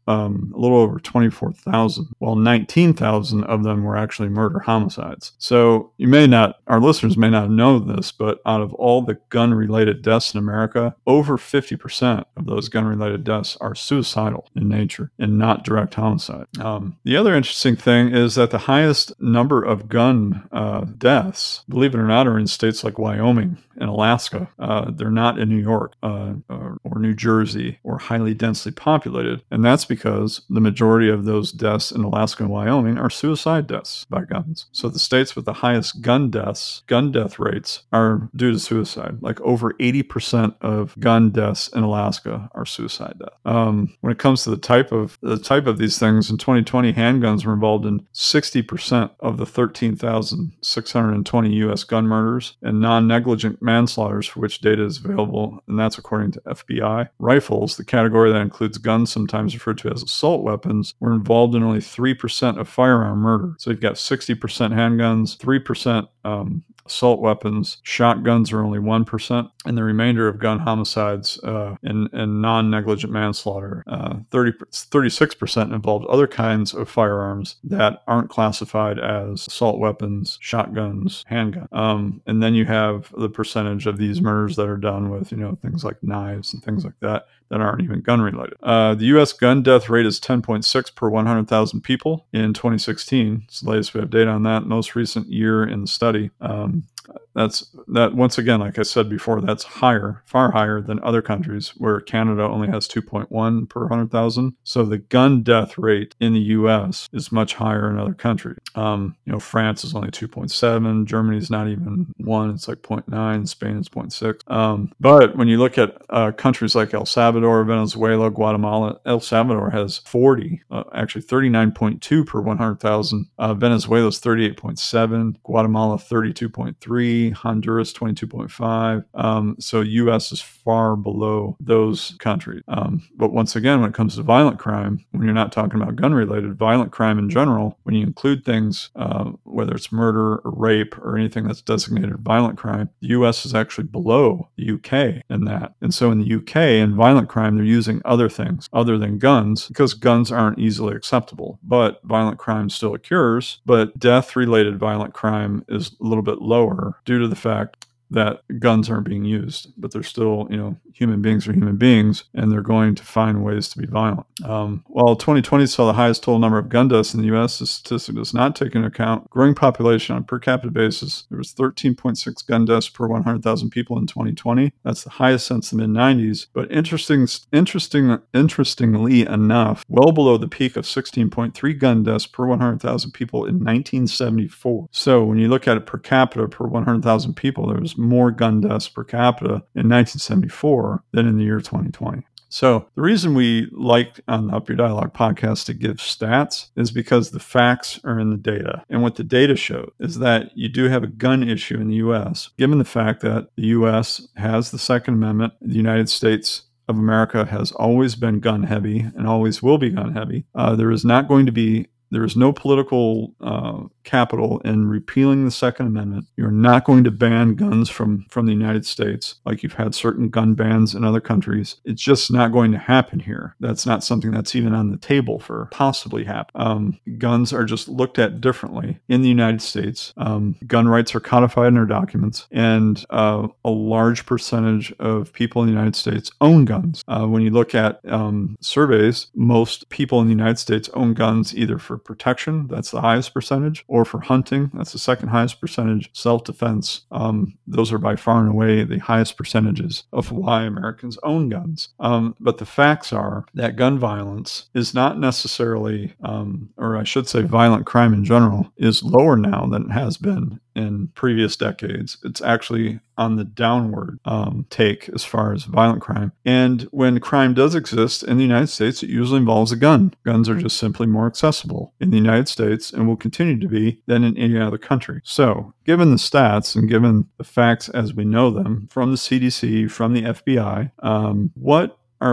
um, a little over twenty-four thousand, while nineteen thousand of them were actually murder homicides. So you may not, our listeners may not know this, but out of all the gun-related deaths in America, over fifty percent of those gun-related deaths are suicidal in nature and not direct homicide. Um, the other interesting thing is that the highest number of gun uh, deaths, believe it or not, are in states like Wyoming and Alaska. Uh, they're not in New York uh, or, or New Jersey or highly densely populated. And that's because the majority of those deaths in Alaska and Wyoming are suicide deaths by guns. So the states with the highest gun deaths, gun death rates are due to suicide. Like over eighty percent of gun deaths in Alaska are suicide deaths. Um, when it comes to the type of the type of these things, in twenty twenty, handguns were involved in sixty percent of the thirteen thousand six hundred twenty U S gun murders, and non-negligent manslaughters for which data is available, and that's according to F B I. Rifles, the category that includes guns sometimes referred to as assault weapons, were involved in only three percent of firearm murder. So you've got sixty percent handguns, three percent um, assault weapons. Shotguns are only one percent, and the remainder of gun homicides uh, and, and non-negligent manslaughter, uh, thirty, thirty-six percent involved other kinds of firearms that aren't classified as assault weapons, shotguns, handguns. Um, and then you have the percentage of these murders that are done with, you know, things like knives and things like that that aren't even gun related. Uh, the U S gun death rate is ten point six per one hundred thousand people in twenty sixteen. It's the latest we have data on that. Most recent year in the study. Um, That's that once again, like I said before, that's higher, far higher than other countries where Canada only has two point one per one hundred thousand. So the gun death rate in the U S is much higher in other countries. Um, you know, France is only two point seven, Germany's not even one, it's like zero point nine, Spain is zero point six. Um, but when you look at uh, countries like El Salvador, Venezuela, Guatemala, El Salvador has forty, uh, actually thirty-nine point two per one hundred thousand. Uh, Venezuela's thirty-eight point seven, Guatemala thirty-two point three, Honduras twenty-two point five. Um, so U S is far below those countries. Um, but once again, when it comes to violent crime, when you're not talking about gun-related, violent crime in general, when you include things, uh, whether it's murder or rape or anything that's designated violent crime, the U S is actually below the U K in that. And so in the U K, in violent crime, they're using other things other than guns because guns aren't easily acceptable. But violent crime still occurs, but death-related violent crime is a little bit lower due to the fact that guns aren't being used, but they're still, you know, human beings are human beings, and they're going to find ways to be violent. Um, while twenty twenty saw the highest total number of gun deaths in the U S, the statistic does not take into account growing population on a per capita basis. There was thirteen point six gun deaths per one hundred thousand people in twenty twenty. That's the highest since the mid nineties, but interesting, interesting, interestingly enough, well below the peak of sixteen point three gun deaths per one hundred thousand people in nineteen seventy-four. So when you look at it per capita per one hundred thousand people, there was more gun deaths per capita in nineteen seventy-four than in the year twenty twenty. So the reason we like on the Up Your Dialogue podcast to give stats is because the facts are in the data. And what the data show is that you do have a gun issue in the U S, given the fact that the U S has the Second Amendment, the United States of America has always been gun heavy and always will be gun heavy. Uh, there is not going to be There is no political uh, capital in repealing the Second Amendment. You're not going to ban guns from, from the United States like you've had certain gun bans in other countries. It's just not going to happen here. That's not something that's even on the table for possibly happen. Um, guns are just looked at differently in the United States. Um, gun rights are codified in our documents, and uh, a large percentage of people in the United States own guns. Uh, when you look at um, surveys, most people in the United States own guns either for protection, that's the highest percentage, or for hunting, that's the second highest percentage. Self-defense, um, those are by far and away the highest percentages of why Americans own guns. Um, but the facts are that gun violence is not necessarily, um, or I should say violent crime in general, is lower now than it has been in previous decades. It's actually on the downward um, take as far as violent crime. And when crime does exist in the United States, it usually involves a gun. Guns are just simply more accessible in the United States and will continue to be than in any other country. So given the stats and given the facts as we know them from the C D C, from the F B I, um, what are we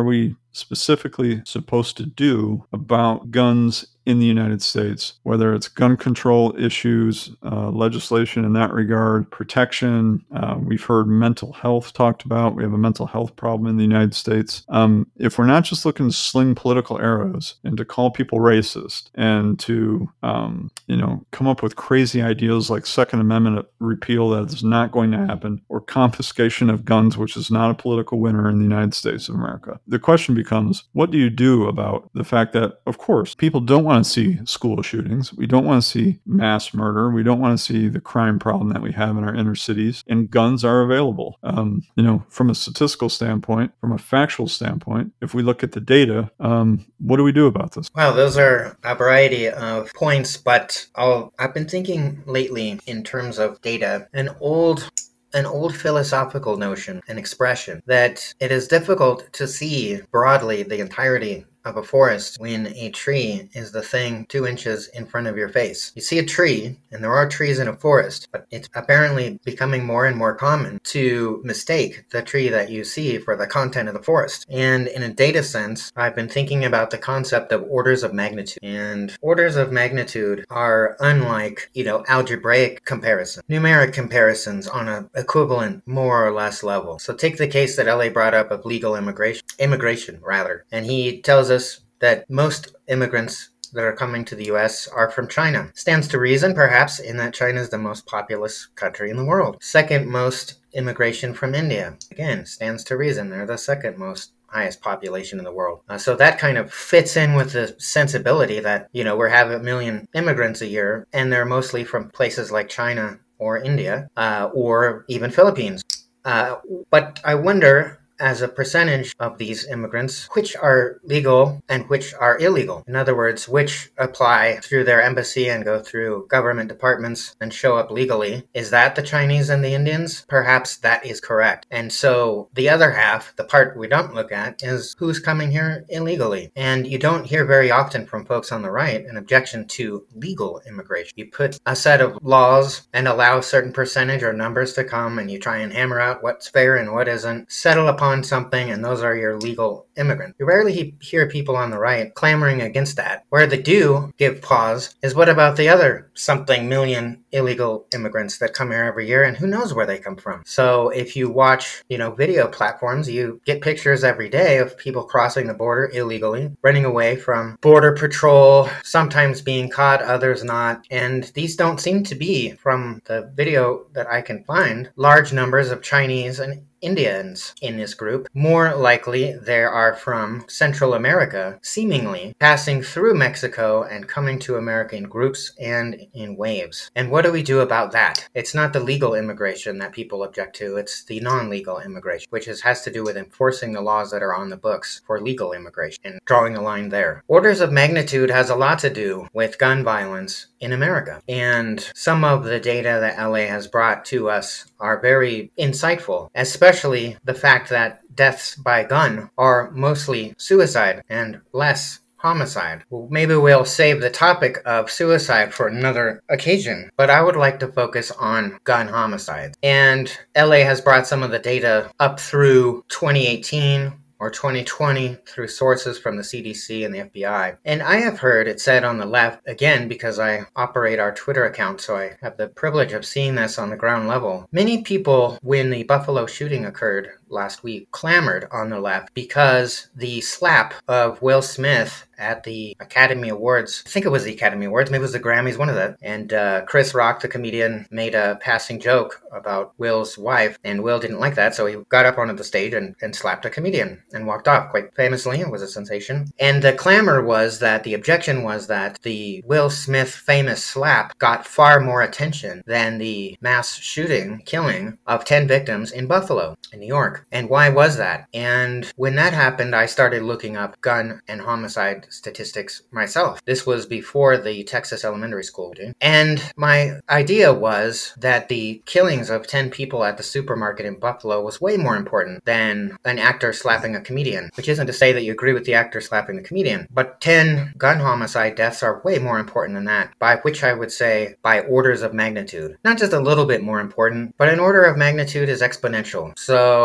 specifically supposed to do about guns in the United States, whether it's gun control issues, uh, legislation in that regard, protection. Uh, we've heard mental health talked about. We have a mental health problem in the United States. Um, if we're not just looking to sling political arrows and to call people racist and to, um, you know, come up with crazy ideas like Second Amendment repeal that is not going to happen, or confiscation of guns, which is not a political winner in the United States of America, the question becomes, what do you do about the fact that, of course, people don't want to see school shootings. We don't want to see mass murder. We don't want to see the crime problem that we have in our inner cities. And guns are available. Um, you know, from a statistical standpoint, from a factual standpoint, if we look at the data, um, what do we do about this? Well, those are a variety of points, but I'll, I've been thinking lately in terms of data. An old An old philosophical notion, an expression, that it is difficult to see broadly the entirety of a forest when a tree is the thing two inches in front of your face. You see a tree, and there are trees in a forest, but it's apparently becoming more and more common to mistake the tree that you see for the content of the forest. And in a data sense, I've been thinking about the concept of orders of magnitude. And orders of magnitude are unlike, you know, algebraic comparison, numeric comparisons on an equivalent, more or less level. So take the case that L A brought up of legal immigration, immigration rather, and he tells us that most immigrants that are coming to the U S are from China. Stands to reason, perhaps, in that China is the most populous country in the world. Second most immigration from India. Again, stands to reason, they're the second most highest population in the world. Uh, so that kind of fits in with the sensibility that, you know, we're having a million immigrants a year, and they're mostly from places like China or India, uh, or even Philippines. Uh, but I wonder, as a percentage of these immigrants, which are legal and which are illegal. In other words, which apply through their embassy and go through government departments and show up legally. Is that the Chinese and the Indians? Perhaps that is correct. And so the other half, the part we don't look at, is who's coming here illegally. And you don't hear very often from folks on the right an objection to legal immigration. You put a set of laws and allow a certain percentage or numbers to come, and you try and hammer out what's fair and what isn't, settle upon something, and those are your legal immigrants. You rarely hear people on the right clamoring against that. Where they do give pause is, what about the other something million illegal immigrants that come here every year, and who knows where they come from? So if you watch, you know, video platforms, you get pictures every day of people crossing the border illegally, running away from border patrol, sometimes being caught, others not. And these don't seem to be, from the video that I can find, large numbers of Chinese and Indians in this group. More likely, they are from Central America, seemingly passing through Mexico and coming to America in groups and in waves. And what do we do about that? It's not the legal immigration that people object to, it's the non-legal immigration, which is, has to do with enforcing the laws that are on the books for legal immigration and drawing a line there. Orders of magnitude has a lot to do with gun violence in America. And some of the data that L A has brought to us are very insightful, especially the fact that deaths by gun are mostly suicide and less homicide. Well, maybe we'll save the topic of suicide for another occasion, but I would like to focus on gun homicides. And L A has brought some of the data up through twenty eighteen or twenty twenty through sources from the C D C and the F B I. And I have heard it said on the left, again, because I operate our Twitter account, so I have the privilege of seeing this on the ground level. Many people, when the Buffalo shooting occurred last week, clamored on the left because the slap of Will Smith at the Academy Awards, I think it was the Academy Awards, maybe it was the Grammys, one of them, and uh, Chris Rock, the comedian, made a passing joke about Will's wife, and Will didn't like that, so he got up onto the stage and, and slapped a comedian and walked off quite famously. It was a sensation. And the clamor was that, the objection was that the Will Smith famous slap got far more attention than the mass shooting, killing of ten victims in Buffalo, in New York. And why was that? And when that happened, I started looking up gun and homicide statistics myself. This was before the Texas elementary school. And my idea was that the killings of ten people at the supermarket in Buffalo was way more important than an actor slapping a comedian, which isn't to say that you agree with the actor slapping the comedian, but ten gun homicide deaths are way more important than that, by which I would say by orders of magnitude. Not just a little bit more important, but an order of magnitude is exponential. So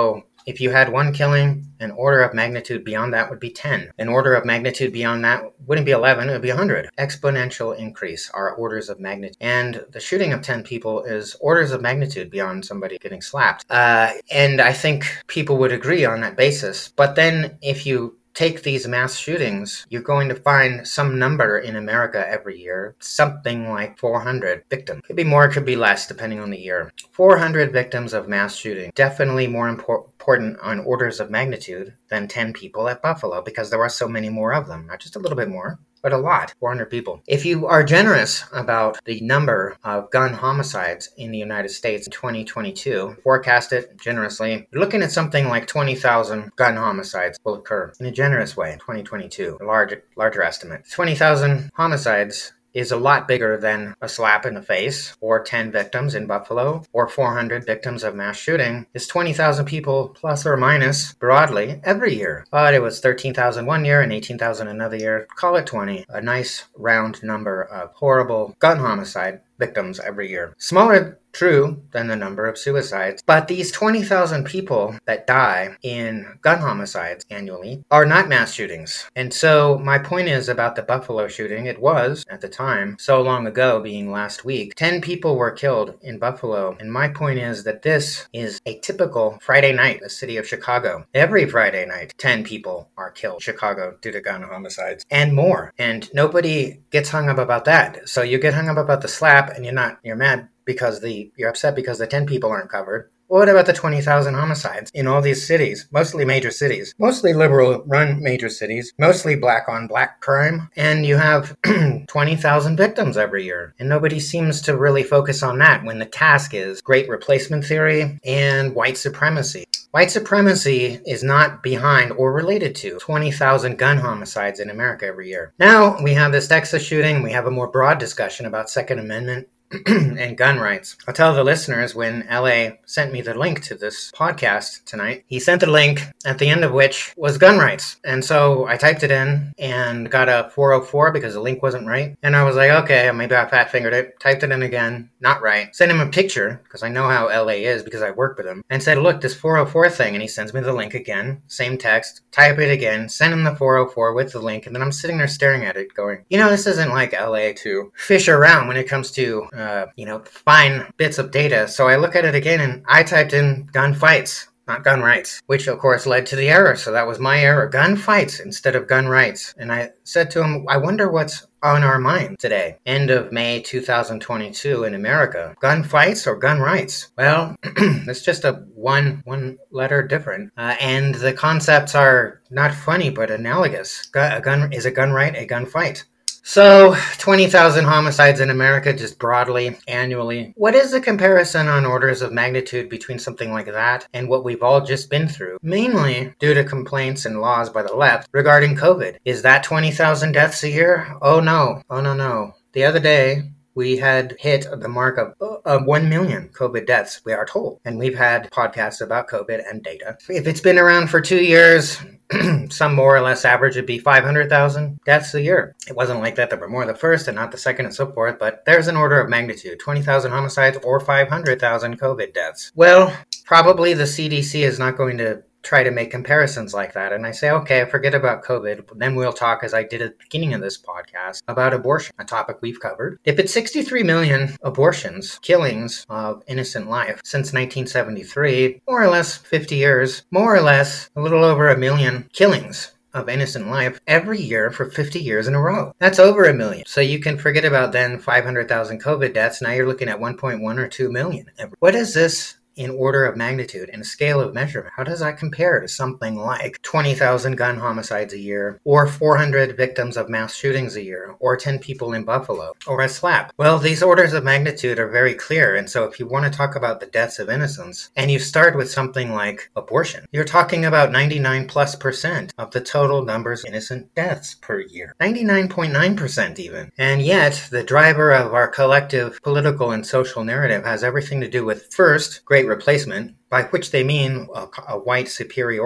If you had one killing, an order of magnitude beyond that would be ten. An order of magnitude beyond that wouldn't be eleven, it would be one hundred. Exponential increase are orders of magnitude. And the shooting of ten people is orders of magnitude beyond somebody getting slapped. Uh, and I think people would agree on that basis. But then if you take these mass shootings, you're going to find some number in America every year, something like four hundred victims. Could be more, could be less, depending on the year. four hundred victims of mass shooting. Definitely more impor- important on orders of magnitude than ten people at Buffalo, because there are so many more of them. Not just a little bit more, but a lot, four hundred people. If you are generous about the number of gun homicides in the United States in twenty twenty-two, forecast it generously, you're looking at something like twenty thousand gun homicides will occur in a generous way in twenty twenty-two, a large, larger estimate. twenty thousand homicides is a lot bigger than a slap in the face, or ten victims in Buffalo, or four hundred victims of mass shooting. Is twenty thousand people plus or minus broadly every year. But it was thirteen thousand one year and eighteen thousand another year. Call it twenty. A nice round number of horrible gun homicide victims every year. Smaller, true, than the number of suicides. But these twenty thousand people that die in gun homicides annually are not mass shootings. And so my point is about the Buffalo shooting. It was, at the time, so long ago, being last week, ten people were killed in Buffalo. And my point is that this is a typical Friday night in the city of Chicago. Every Friday night, ten people are killed in Chicago due to gun homicides and more. And nobody gets hung up about that. So you get hung up about the slap and you're not, you're mad because the, you're upset because the ten people aren't covered. Well, what about the twenty thousand homicides in all these cities, mostly major cities, mostly liberal-run major cities, mostly black-on-black crime, and you have twenty thousand victims every year, and nobody seems to really focus on that when the task is great replacement theory and white supremacy. White supremacy is not behind or related to twenty thousand gun homicides in America every year. Now we have this Texas shooting. We have a more broad discussion about Second Amendment and gun rights. I'll tell the listeners, when L A sent me the link to this podcast tonight, he sent a link at the end of which was gun rights. And so I typed it in and got a four oh four because the link wasn't right. And I was like, okay, maybe I fat fingered it. Typed it in again, not right. Sent him a picture because I know how L A is because I work with him, and said, look, this four oh four thing. And he sends me the link again, same text, type it again, send him the four oh four with the link. And then I'm sitting there staring at it going, you know, this isn't like L A to fish around when it comes to Uh, you know, fine bits of data. So I look at it again and I typed in gun fights, not gun rights, which of course led to the error. So that was my error. Gun fights instead of gun rights. And I said to him, I wonder what's on our mind today, end of May two thousand twenty-two in America. Gun fights or gun rights? Well, it's just a one one letter different. Uh, and the concepts are not funny, but analogous. A gun is a gun right, a gun fight. So, twenty thousand homicides in America, just broadly, annually. What is the comparison on orders of magnitude between something like that and what we've all just been through? Mainly due to complaints and laws by the left regarding COVID. Is that twenty thousand deaths a year? Oh no. Oh no, no. The other day, we had hit the mark of, of one million COVID deaths, we are told. And we've had podcasts about COVID and data. If it's been around for two years... some more or less average would be five hundred thousand deaths a year. It wasn't like that. There were more the first and not the second and so forth, but there's an order of magnitude, twenty thousand homicides or five hundred thousand COVID deaths. Well, probably the C D C is not going to try to make comparisons like that. And I say, okay, forget about COVID. Then we'll talk, as I did at the beginning of this podcast, about abortion, a topic we've covered. If it's sixty-three million abortions, killings of innocent life since nineteen seventy-three, more or less fifty years, more or less a little over a million killings of innocent life every year for fifty years in a row. That's over a million. So you can forget about then five hundred thousand COVID deaths. Now you're looking at one point one or two million. What is this in order of magnitude and a scale of measurement? How does that compare to something like twenty thousand gun homicides a year, or four hundred victims of mass shootings a year, or ten people in Buffalo, or a slap? Well, these orders of magnitude are very clear. And so if you want to talk about the deaths of innocents, and you start with something like abortion, you're talking about ninety-nine plus percent of the total numbers of innocent deaths per year. ninety-nine point nine percent even. And yet, the driver of our collective political and social narrative has everything to do with, first, great replacement, by which they mean a, a white superiority,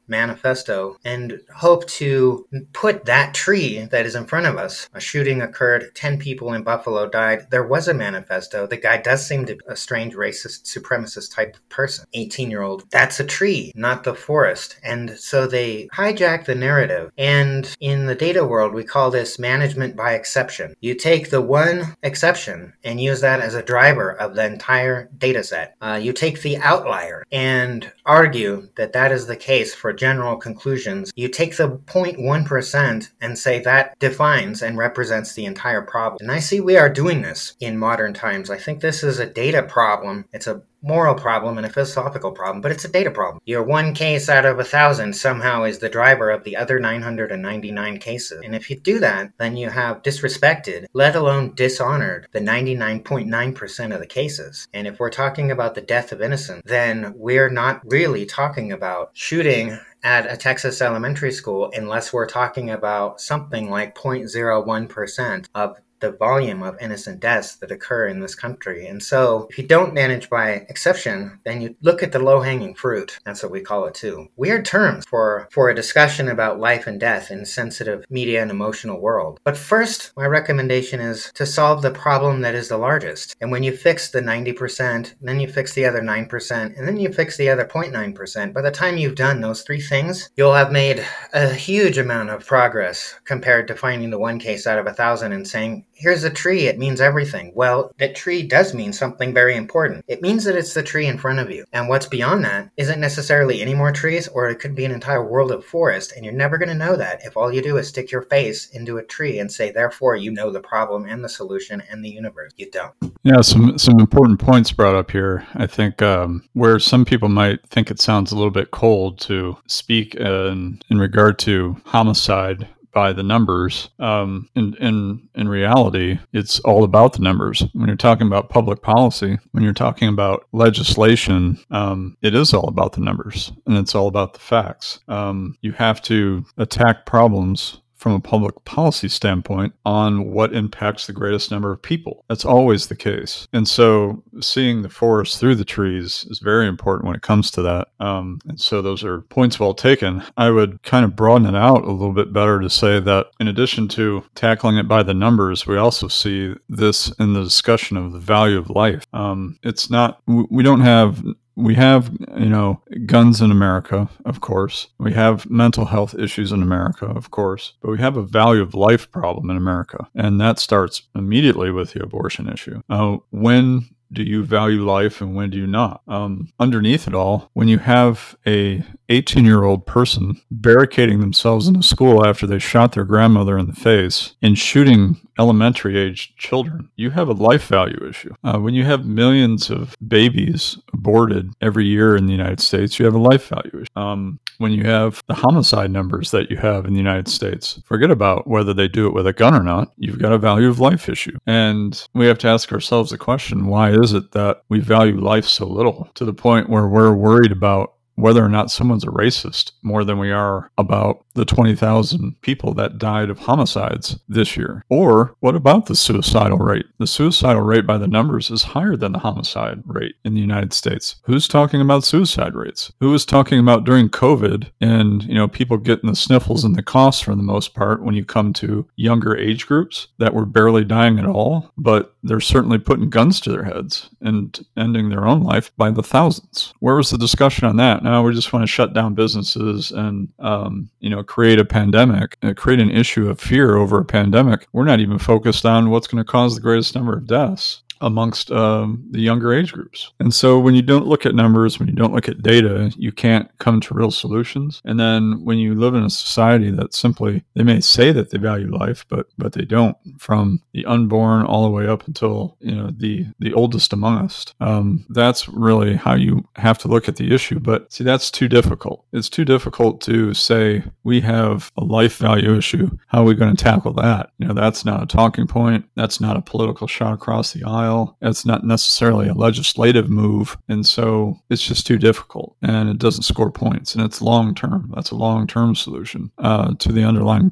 manifesto and hope to put that tree that is in front of us. A shooting occurred, ten people in Buffalo died. There was a manifesto. The guy does seem to be a strange racist supremacist type of person. eighteen-year-old. That's a tree, not the forest. And so they hijack the narrative. And in the data world, we call this management by exception. You take the one exception and use that as a driver of the entire data set. Uh, you take the outlier and argue that that is the case for general conclusions. You take the zero point one percent and say that defines and represents the entire problem. And I see we are doing this in modern times. I think this is a data problem. It's a moral problem and a philosophical problem, but it's a data problem. Your one case out of a thousand somehow is the driver of the other nine hundred ninety-nine cases. And if you do that, then you have disrespected, let alone dishonored, the ninety-nine point nine percent of the cases. And if we're talking about the death of innocent, then we're not really talking about shooting at a Texas elementary school unless we're talking about something like zero point zero one percent of the volume of innocent deaths that occur in this country. And so if you don't manage by exception, then you look at the low-hanging fruit. That's what we call it too. Weird terms for, for a discussion about life and death in a sensitive media and emotional world. But first, my recommendation is to solve the problem that is the largest. And when you fix the ninety percent, then you fix the other nine percent, and then you fix the other zero point nine percent. By the time you've done those three things, you'll have made a huge amount of progress compared to finding the one case out of a thousand and saying, here's a tree, it means everything. Well, that tree does mean something very important. It means that it's the tree in front of you. And what's beyond that isn't necessarily any more trees, or it could be an entire world of forest, and you're never going to know that if all you do is stick your face into a tree and say, therefore, you know the problem and the solution and the universe. You don't. Yeah, some some important points brought up here. I think um, where some people might think it sounds a little bit cold to speak in, in regard to homicide by the numbers. Um, in, in, in reality, it's all about the numbers. When you're talking about public policy, when you're talking about legislation, um, it is all about the numbers and it's all about the facts. Um, you have to attack problems from a public policy standpoint on what impacts the greatest number of people. That's always the case. And so seeing the forest through the trees is very important when it comes to that. Um, and so those are points well taken. I would kind of broaden it out a little bit better to say that in addition to tackling it by the numbers, we also see this in the discussion of the value of life. Um, it's not, we don't have We have, you know, guns in America, of course. We have mental health issues in America, of course. But we have a value of life problem in America. And that starts immediately with the abortion issue. Uh, when do you value life and when do you not? Um, underneath it all, when you have a eighteen-year-old person barricading themselves in a school after they shot their grandmother in the face and shooting elementary-aged children, you have a life value issue. Uh, when you have millions of babies aborted every year in the United States, you have a life value issue. Um, when you have the homicide numbers that you have in the United States, forget about whether they do it with a gun or not, you've got a value of life issue. And we have to ask ourselves the question, why is it that we value life so little to the point where we're worried about whether or not someone's a racist more than we are about the twenty thousand people that died of homicides this year? Or what about the suicidal rate? The suicidal rate by the numbers is higher than the homicide rate in the United States. Who's talking about suicide rates? Who is talking about during COVID and, you know, people getting the sniffles and the coughs for the most part when you come to younger age groups that were barely dying at all, but they're certainly putting guns to their heads and ending their own life by the thousands. Where was the discussion on that? Now we just want to shut down businesses and, um, you know, create a pandemic, uh, create an issue of fear over a pandemic. We're not even focused on what's going to cause the greatest number of deaths amongst um, the younger age groups. And so when you don't look at numbers, when you don't look at data, you can't come to real solutions. And then when you live in a society that simply, they may say that they value life, but but they don't, from the unborn all the way up until, you know, the, the oldest among us. Um, that's really how you have to look at the issue. But see, that's too difficult. It's too difficult to say we have a life value issue. How are we going to tackle that? You know, that's not a talking point. That's not a political shot across the aisle. It's not necessarily a legislative move. And so it's just too difficult and it doesn't score points. And it's long term. That's a long term solution uh, to the underlying problem.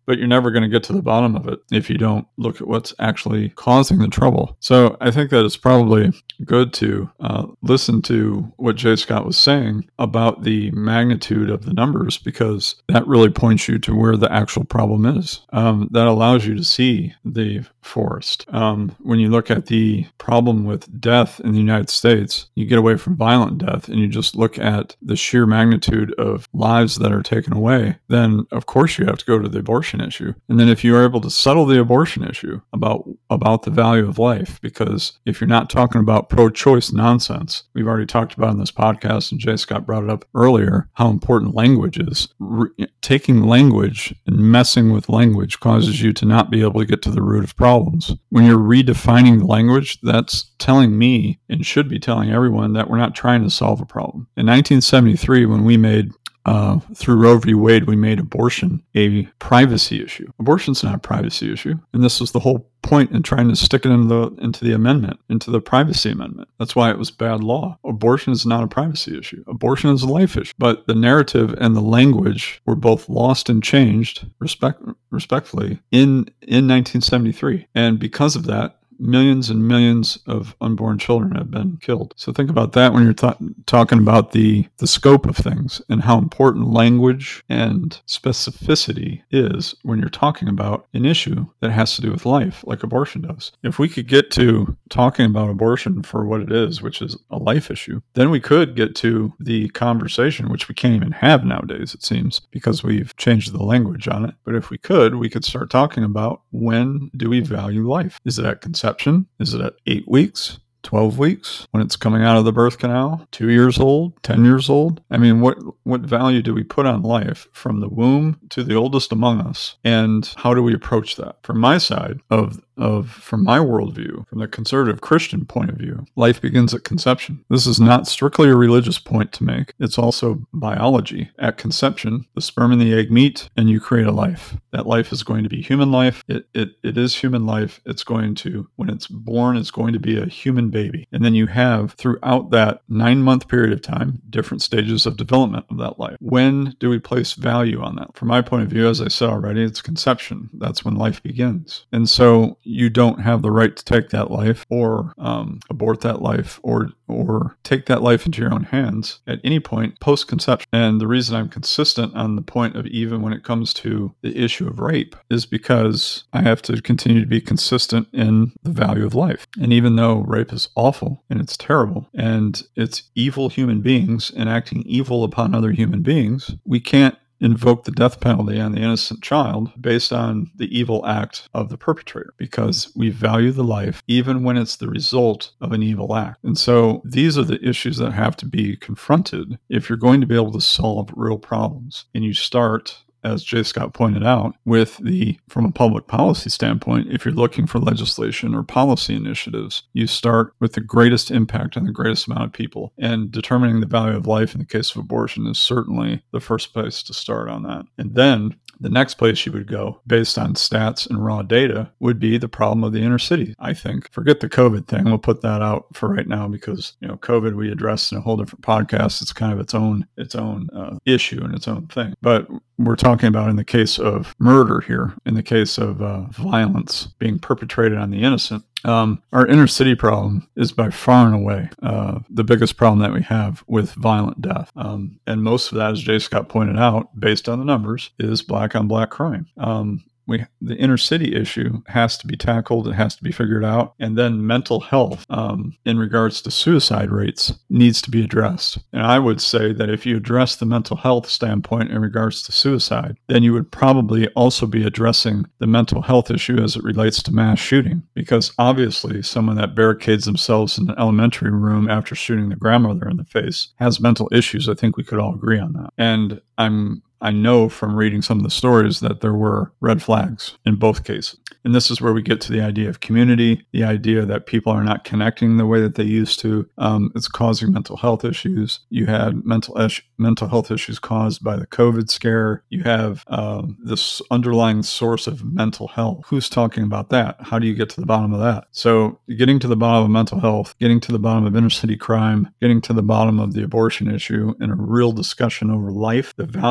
but you're never going to get to the bottom of it if you don't look at what's actually causing the trouble. So I think that it's probably good to uh, listen to what J. Scott was saying about the magnitude of the numbers, because that really points you to where the actual problem is. Um, that allows you to see the forest. Um, when you look at the problem with death in the United States, you get away from violent death and you just look at the sheer magnitude of lives that are taken away, then of course you have to go to the abortion issue. And then if you are able to settle the abortion issue about, about the value of life, because if you're not talking about pro-choice nonsense, we've already talked about in this podcast, and J. Scott brought it up earlier, how important language is. Re- taking language and messing with language causes you to not be able to get to the root of problems. When you're redefining the language, that's telling me, and should be telling everyone, that we're not trying to solve a problem. In nineteen seventy-three, when we made Uh, through Roe v. Wade, we made abortion a privacy issue. Abortion's not a privacy issue. And this was the whole point in trying to stick it into the, into the amendment, into the privacy amendment. That's why it was bad law. Abortion is not a privacy issue. Abortion is a life issue. But the narrative and the language were both lost and changed, respect, respectfully, in, in nineteen seventy-three. And because of that, millions and millions of unborn children have been killed. So think about that when you're th- talking about the, the scope of things and how important language and specificity is when you're talking about an issue that has to do with life, like abortion does. If we could get to talking about abortion for what it is, which is a life issue, then we could get to the conversation, which we can't even have nowadays, it seems, because we've changed the language on it. But if we could, we could start talking about, when do we value life? Is it at conception? Is it at eight weeks? twelve weeks, when it's coming out of the birth canal, two years old, ten years old? I mean, what, what value do we put on life from the womb to the oldest among us? And how do we approach that? From my side of, of, from my worldview, from the conservative Christian point of view, life begins at conception. This is not strictly a religious point to make. It's also biology. At conception, the sperm and the egg meet and you create a life. That life is going to be human life. It, it, it is human life. It's going to, when it's born, it's going to be a human baby. And then you have, throughout that nine month period of time, different stages of development of that life. When do we place value on that? From my point of view, as I said already, it's conception. That's when life begins. And so you don't have the right to take that life or um, abort that life or or take that life into your own hands at any point post-conception. And the reason I'm consistent on the point of even when it comes to the issue of rape is because I have to continue to be consistent in the value of life. And even though rape is awful and it's terrible and it's evil human beings enacting evil upon other human beings, we can't invoke the death penalty on the innocent child based on the evil act of the perpetrator, because we value the life even when it's the result of an evil act. And so these are the issues that have to be confronted if you're going to be able to solve real problems. And you start, as J. Scott pointed out, with the, from a public policy standpoint, if you're looking for legislation or policy initiatives, you start with the greatest impact on the greatest amount of people. And determining the value of life in the case of abortion is certainly the first place to start on that. And then the next place you would go, based on stats and raw data, would be the problem of the inner city, I think. Forget the COVID thing. We'll put that out for right now because, you know, COVID we addressed in a whole different podcast. It's kind of its own its own uh, issue and its own thing. But we're talking about in the case of murder here, in the case of uh, violence being perpetrated on the innocent. Um, our inner city problem is by far and away uh, the biggest problem that we have with violent death. Um, and most of that, as J. Scott pointed out, based on the numbers, is black on black crime. Um, We, the inner city issue has to be tackled. It has to be figured out. And then mental health um, in regards to suicide rates needs to be addressed. And I would say that if you address the mental health standpoint in regards to suicide, then you would probably also be addressing the mental health issue as it relates to mass shooting. Because obviously someone that barricades themselves in an elementary room after shooting their grandmother in the face has mental issues. I think we could all agree on that. And I'm I know from reading some of the stories that there were red flags in both cases. And this is where we get to the idea of community, the idea that people are not connecting the way that they used to. Um, it's causing mental health issues. You had mental ish- mental health issues caused by the COVID scare. You have um, this underlying source of mental health. Who's talking about that? How do you get to the bottom of that? So getting to the bottom of mental health, getting to the bottom of inner city crime, getting to the bottom of the abortion issue, and a real discussion over life, the value of life,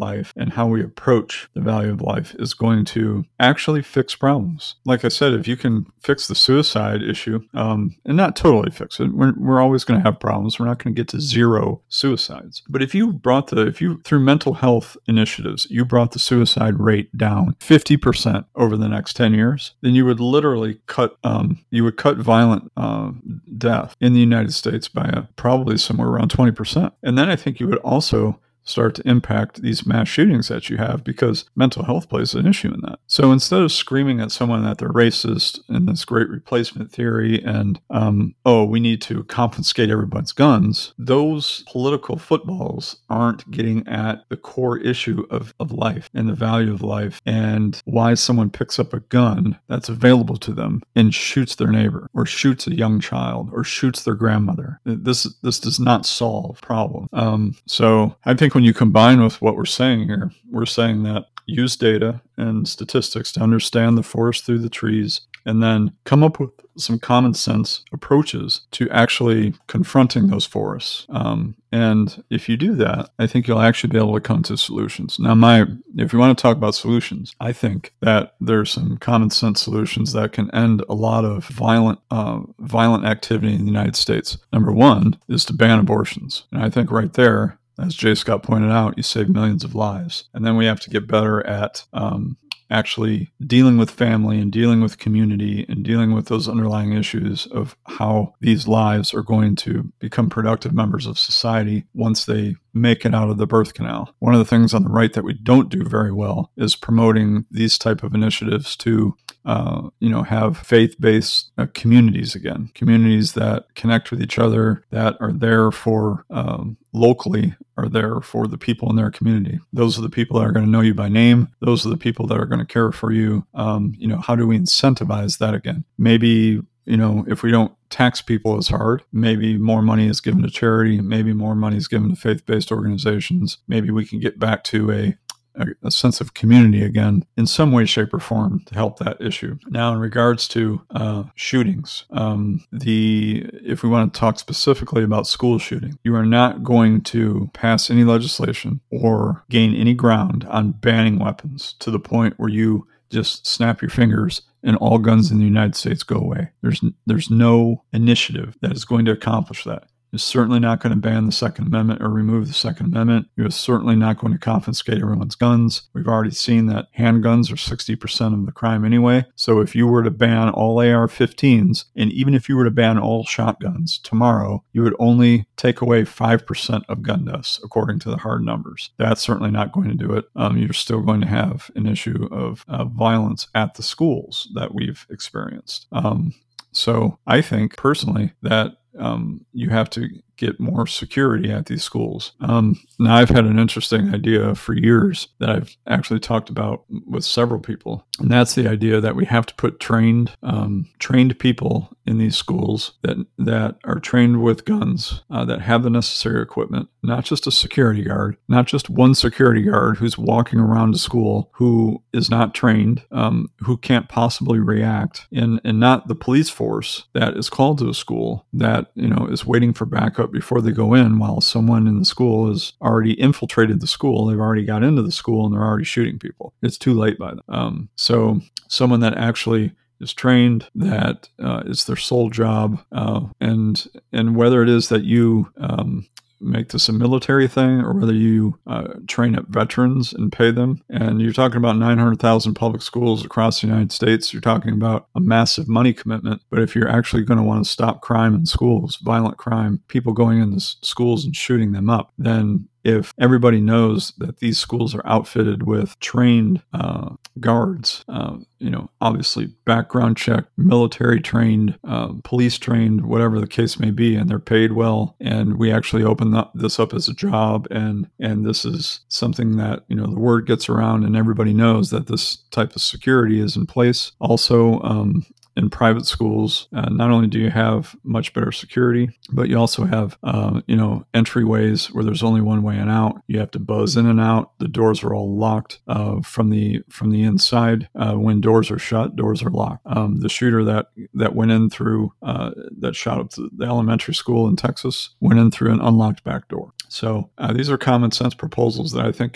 life and how we approach the value of life is going to actually fix problems. Like I said, if you can fix the suicide issue, um, and not totally fix it, we're, we're always going to have problems. We're not going to get to zero suicides. But if you brought the, if you, through mental health initiatives, you brought the suicide rate down fifty percent over the next ten years, then you would literally cut, um, you would cut violent uh, death in the United States by a, probably somewhere around twenty percent. And then I think you would also start to impact these mass shootings that you have, because mental health plays an issue in that. So instead of screaming at someone that they're racist and this great replacement theory and, um, oh, we need to confiscate everyone's guns, those political footballs aren't getting at the core issue of, of life and the value of life and why someone picks up a gun that's available to them and shoots their neighbor or shoots a young child or shoots their grandmother. This, this does not solve the problem. Um, so I think when you combine with what we're saying here, we're saying that use data and statistics to understand the forest through the trees, and then come up with some common sense approaches to actually confronting those forests. Um, and if you do that, I think you'll actually be able to come to solutions. Now, my if you want to talk about solutions, I think that there's some common sense solutions that can end a lot of violent, uh, violent activity in the United States. Number one is to ban abortions. And I think right there, as J. Scott pointed out, you save millions of lives. And then we have to get better at um, actually dealing with family and dealing with community and dealing with those underlying issues of how these lives are going to become productive members of society once they make it out of the birth canal. One of the things on the right that we don't do very well is promoting these type of initiatives to Uh, you know, have faith-based uh, communities again, communities that connect with each other, that are there for um, locally, are there for the people in their community. Those are the people that are going to know you by name. Those are the people that are going to care for you. Um, you know, how do we incentivize that again? Maybe, you know, if we don't tax people as hard, maybe more money is given to charity, maybe more money is given to faith-based organizations. Maybe we can get back to a a sense of community again in some way, shape, or form to help that issue. Now, in regards to uh, shootings, um, the if we want to talk specifically about school shooting, you are not going to pass any legislation or gain any ground on banning weapons to the point where you just snap your fingers and all guns in the United States go away. There's there's no initiative that is going to accomplish that. You're certainly not going to ban the Second Amendment or remove the Second Amendment. You're certainly not going to confiscate everyone's guns. We've already seen that handguns are sixty percent of the crime anyway. So if you were to ban all A R fifteens, and even if you were to ban all shotguns tomorrow, you would only take away five percent of gun deaths, according to the hard numbers. That's certainly not going to do it. Um, you're still going to have an issue of uh, violence at the schools that we've experienced. Um, so I think personally that Um, you have to get more security at these schools. Um, now, I've had an interesting idea for years that I've actually talked about with several people, and that's the idea that we have to put trained um, trained people in these schools that that are trained with guns, uh, that have the necessary equipment, not just a security guard, not just one security guard who's walking around a school who is not trained, um, who can't possibly react, and, and not the police force that is called to a school that, you know, is waiting for backup before they go in, while someone in the school has already infiltrated the school. They've already got into the school and they're already shooting people. It's too late by then. Um, so someone that actually is trained, that uh, it's their sole job, uh, and and whether it is that you um, make this a military thing or whether you uh, train up veterans and pay them. And you're talking about nine hundred thousand public schools across the United States. You're talking about a massive money commitment. But if you're actually going to want to stop crime in schools, violent crime, people going into schools and shooting them up, then if everybody knows that these schools are outfitted with trained uh, guards, uh, you know, obviously background check, military trained, uh, police trained, whatever the case may be, and they're paid well, and we actually open up, this up as a job, and and this is something that, you know, the word gets around and everybody knows that this type of security is in place. Also, um, in private schools, uh, not only do you have much better security, but you also have, uh, you know, entryways where there's only one way in and out. You have to buzz in and out. The doors are all locked uh, from the from the inside. Uh, when doors are shut, doors are locked. Um, the shooter that that went in through uh, that shot up the elementary school in Texas went in through an unlocked back door. So uh, these are common sense proposals that I think can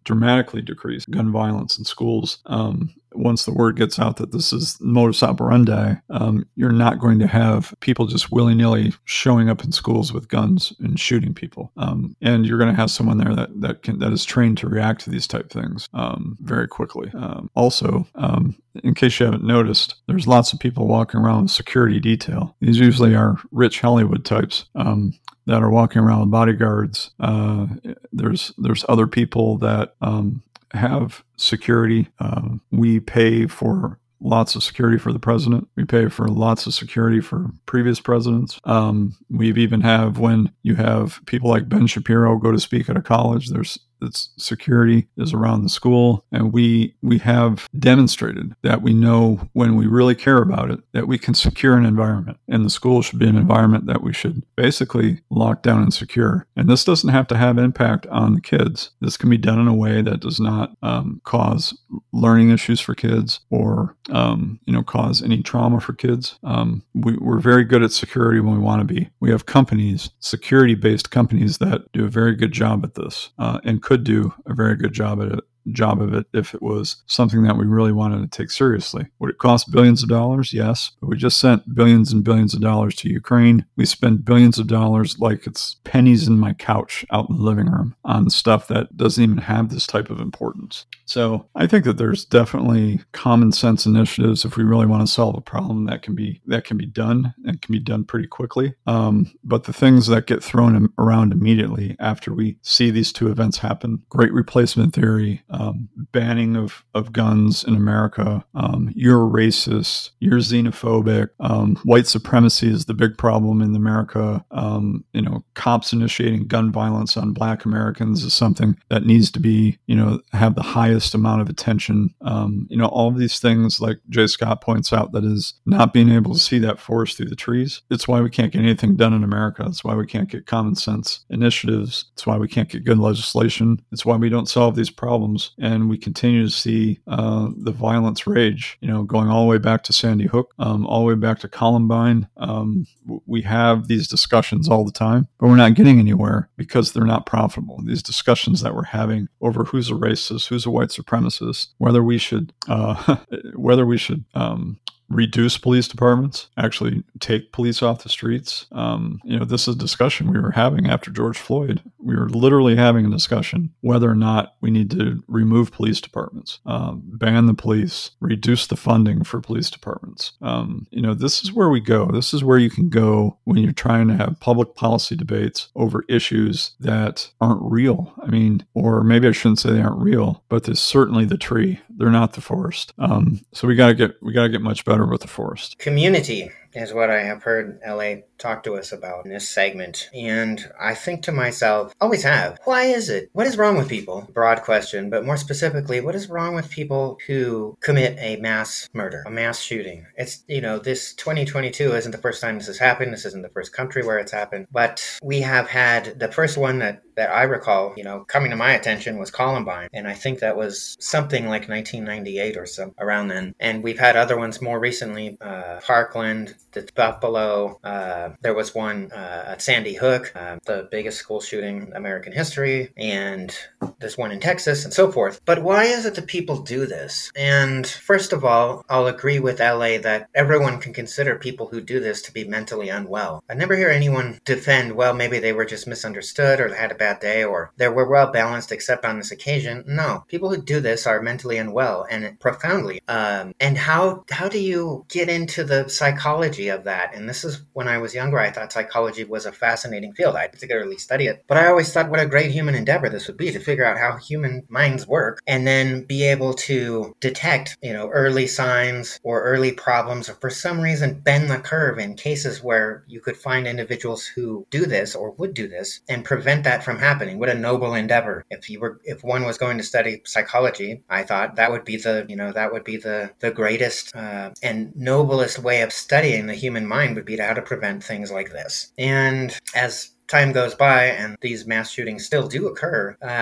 dramatically decrease gun violence in schools. Um, once the word gets out that this is modus operandi, um, you're not going to have people just willy-nilly showing up in schools with guns and shooting people. Um, and you're going to have someone there that that can that is trained to react to these type things um, very quickly. Um, also, um, in case you haven't noticed, there's lots of people walking around with security detail. These usually are rich Hollywood types. Um, that are walking around with bodyguards. Uh, there's there's other people that um, have security. Uh, we pay for lots of security for the president. We pay for lots of security for previous presidents. Um, we've even have when you have people like Ben Shapiro go to speak at a college, there's it's security is around the school. And we we have demonstrated that we know when we really care about it, that we can secure an environment. And the school should be an environment that we should basically lock down and secure. And this doesn't have to have impact on the kids. This can be done in a way that does not um, cause learning issues for kids or um, you know cause any trauma for kids. Um, we, we're very good at security when we want to be. We have companies, security-based companies that do a very good job at this uh, and could do a very good job at it. job of it if it was something that we really wanted to take seriously. Would it cost billions of dollars? Yes. But we just sent billions and billions of dollars to Ukraine. We spend billions of dollars like it's pennies in my couch out in the living room on stuff that doesn't even have this type of importance. So I think that there's definitely common sense initiatives if we really want to solve a problem that can be that can be done and can be done pretty quickly. Um, but the things that get thrown around immediately after we see these two events happen, great replacement theory, Um, banning of, of guns in America, um, you're racist, you're xenophobic, um, white supremacy is the big problem in America, um, you know, cops initiating gun violence on Black Americans is something that needs to be, you know, have the highest amount of attention. Um, you know, all of these things, like Jay Scott points out, that is not being able to see that forest through the trees. It's why we can't get anything done in America. It's why we can't get common sense initiatives. It's why we can't get good legislation. It's why we don't solve these problems. And we continue to see uh, the violence rage, you know, going all the way back to Sandy Hook, um, all the way back to Columbine. Um, we have these discussions all the time, but we're not getting anywhere because they're not profitable. These discussions that we're having over who's a racist, who's a white supremacist, whether we should, uh, whether we should, um, reduce police departments, actually take police off the streets. Um, you know, this is a discussion we were having after George Floyd. We were literally having a discussion whether or not we need to remove police departments, um, ban the police, reduce the funding for police departments. Um, you know, this is where we go. This is where you can go when you're trying to have public policy debates over issues that aren't real. I mean, or maybe I shouldn't say they aren't real, but there's certainly the tree. They're not the forest. Um, so we got to get we got to get much better with the forest. Community is what I have heard L A talk to us about in this segment. And I think to myself, always have, why is it? What is wrong with people? Broad question, but more specifically, what is wrong with people who commit a mass murder, a mass shooting? It's, you know, this twenty twenty-two isn't the first time this has happened. This isn't the first country where it's happened. But we have had the first one that that I recall, you know, coming to my attention was Columbine. And I think that was something like nineteen ninety-eight or so, around then. And we've had other ones more recently, uh, Parkland, the Buffalo. Uh, there was one uh, at Sandy Hook, uh, the biggest school shooting in American history, and this one in Texas, and so forth. But why is it that people do this? And first of all, I'll agree with L A that everyone can consider people who do this to be mentally unwell. I never hear anyone defend, well, maybe they were just misunderstood or had a bad day or they were well balanced except on this occasion. No, people who do this are mentally unwell and profoundly. Um, and how how do you get into the psychology of that? And this is when I was younger, I thought psychology was a fascinating field. I particularly study it, but I always thought what a great human endeavor this would be to figure out how human minds work and then be able to detect, you know, early signs or early problems, or for some reason bend the curve in cases where you could find individuals who do this or would do this and prevent that from happening. What a noble endeavor. If you were, if one was going to study psychology, I thought that would be the, you know, that would be the, the greatest uh, and noblest way of studying the human mind would be to how to prevent things like this. And as time goes by and these mass shootings still do occur, uh,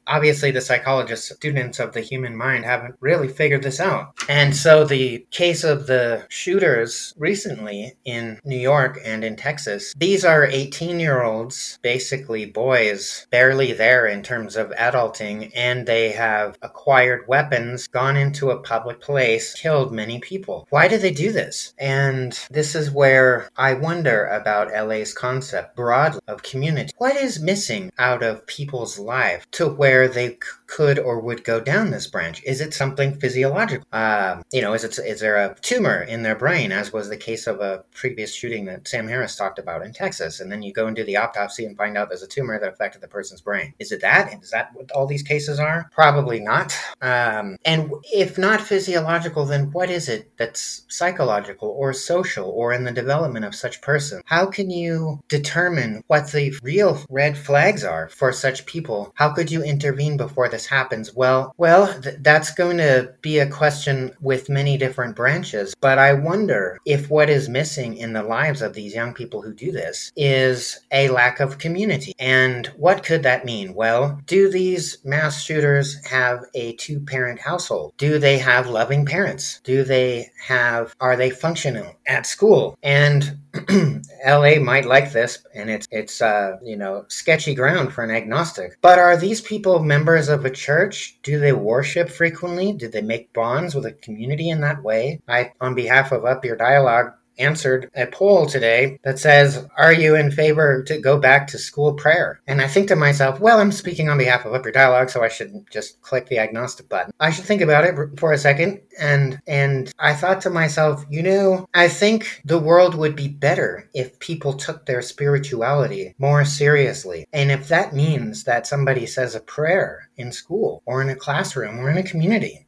obviously the psychologists, students of the human mind, haven't really figured this out. And so the case of the shooters recently in New York and in Texas, these are eighteen-year-olds, basically boys, barely there in terms of adulting, and they have acquired weapons, gone into a public place, killed many people. Why do they do this? And this is where I wonder about L A's concept broadly of community. What is missing out of people's life to where they c- could or would go down this branch? Is it something physiological? Um, you know, is it is there a tumor in their brain, as was the case of a previous shooting that Sam Harris talked about in Texas? And then you go and do the autopsy and find out there's a tumor that affected the person's brain. Is it that? Is that what all these cases are? Probably not. Um, and if not physiological, then what is it that's psychological or social or in the development of such person? How can you determine what the real red flags are for such people? How could you intervene before this happens? Well, well, th- that's going to be a question with many different branches, but I wonder if what is missing in the lives of these young people who do this is a lack of community. And what could that mean? Well, do these mass shooters have a two-parent household? Do they have loving parents? Do they have, are they functional at school? And L A might like this, and it's it's uh you know sketchy ground for an agnostic. But are these people members of a church? Do they worship frequently? Do they make bonds with a community in that way? I, on behalf of Up Your Dialogue, answered a poll today that says, are you in favor to go back to school prayer? And I think to myself, well, I'm speaking on behalf of Up Your Dialogue, so I shouldn't just click the agnostic button. I should think about it for a second. And and I thought to myself, you know, I think the world would be better if people took their spirituality more seriously. And if that means that somebody says a prayer in school or in a classroom or in a community,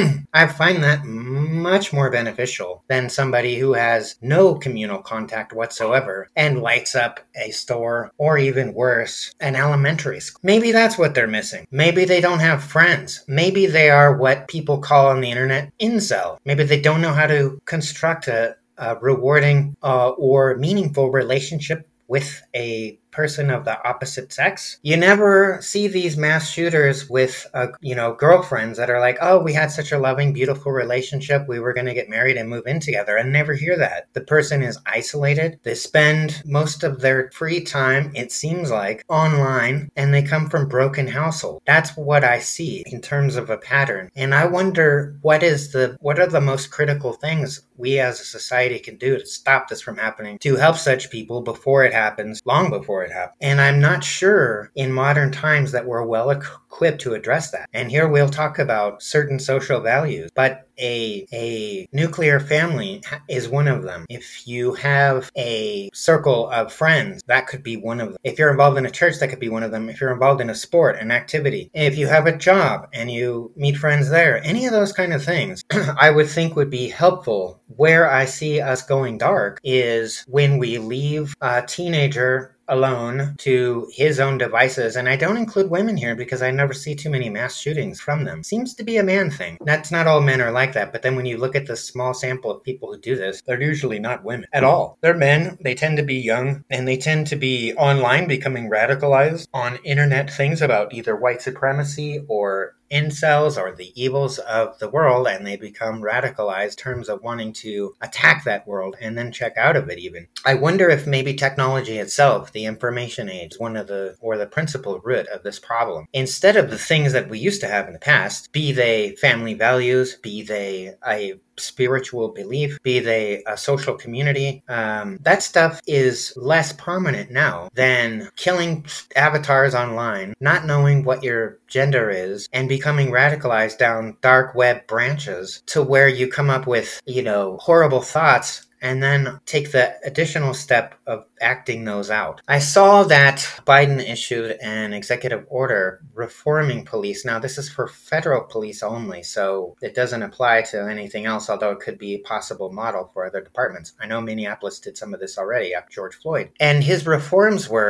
I find that much more beneficial than somebody who has no communal contact whatsoever and lights up a store, or even worse, an elementary school. Maybe that's what they're missing. Maybe they don't have friends. Maybe they are what people call on the internet incel. Maybe they don't know how to construct a, a rewarding uh, or meaningful relationship with a person of the opposite sex. You never see these mass shooters with, uh, you know, girlfriends that are like, oh, we had such a loving, beautiful relationship. We were going to get married and move in together. I never hear that. The person is isolated. They spend most of their free time, it seems like, online, and they come from broken households. That's what I see in terms of a pattern. And I wonder what is the, what are the most critical things we as a society can do to stop this from happening, to help such people before it happens, long before it happens. And I'm not sure in modern times that we're well equipped to address that. And here we'll talk about certain social values, but a a nuclear family is one of them. If you have a circle of friends, that could be one of them. If you're involved in a church, that could be one of them. If you're involved in a sport, an activity, if you have a job and you meet friends there, any of those kind of things, I would think would be helpful. Where I see us going dark is when we leave a teenager alone to his own devices. And I don't include women here because I never see too many mass shootings from them. Seems to be a man thing. That's not all men are like that. But then when you look at the small sample of people who do this, they're usually not women at all. They're men. They tend to be young, and they tend to be online, becoming radicalized on internet things about either white supremacy or incels or the evils of the world, and they become radicalized in terms of wanting to attack that world and then check out of it even. I wonder if maybe technology itself, the information age, is one of the, or the principal root of this problem. Instead of the things that we used to have in the past, be they family values, be they a spiritual belief, be they a social community, um, that stuff is less prominent now than killing avatars online, not knowing what your gender is, and becoming radicalized down dark web branches to where you come up with, you know, horrible thoughts and then take the additional step of acting those out. I saw that Biden issued an executive order reforming police. Now, this is for federal police only, so it doesn't apply to anything else, although it could be a possible model for other departments. I know Minneapolis did some of this already after George Floyd. And his reforms were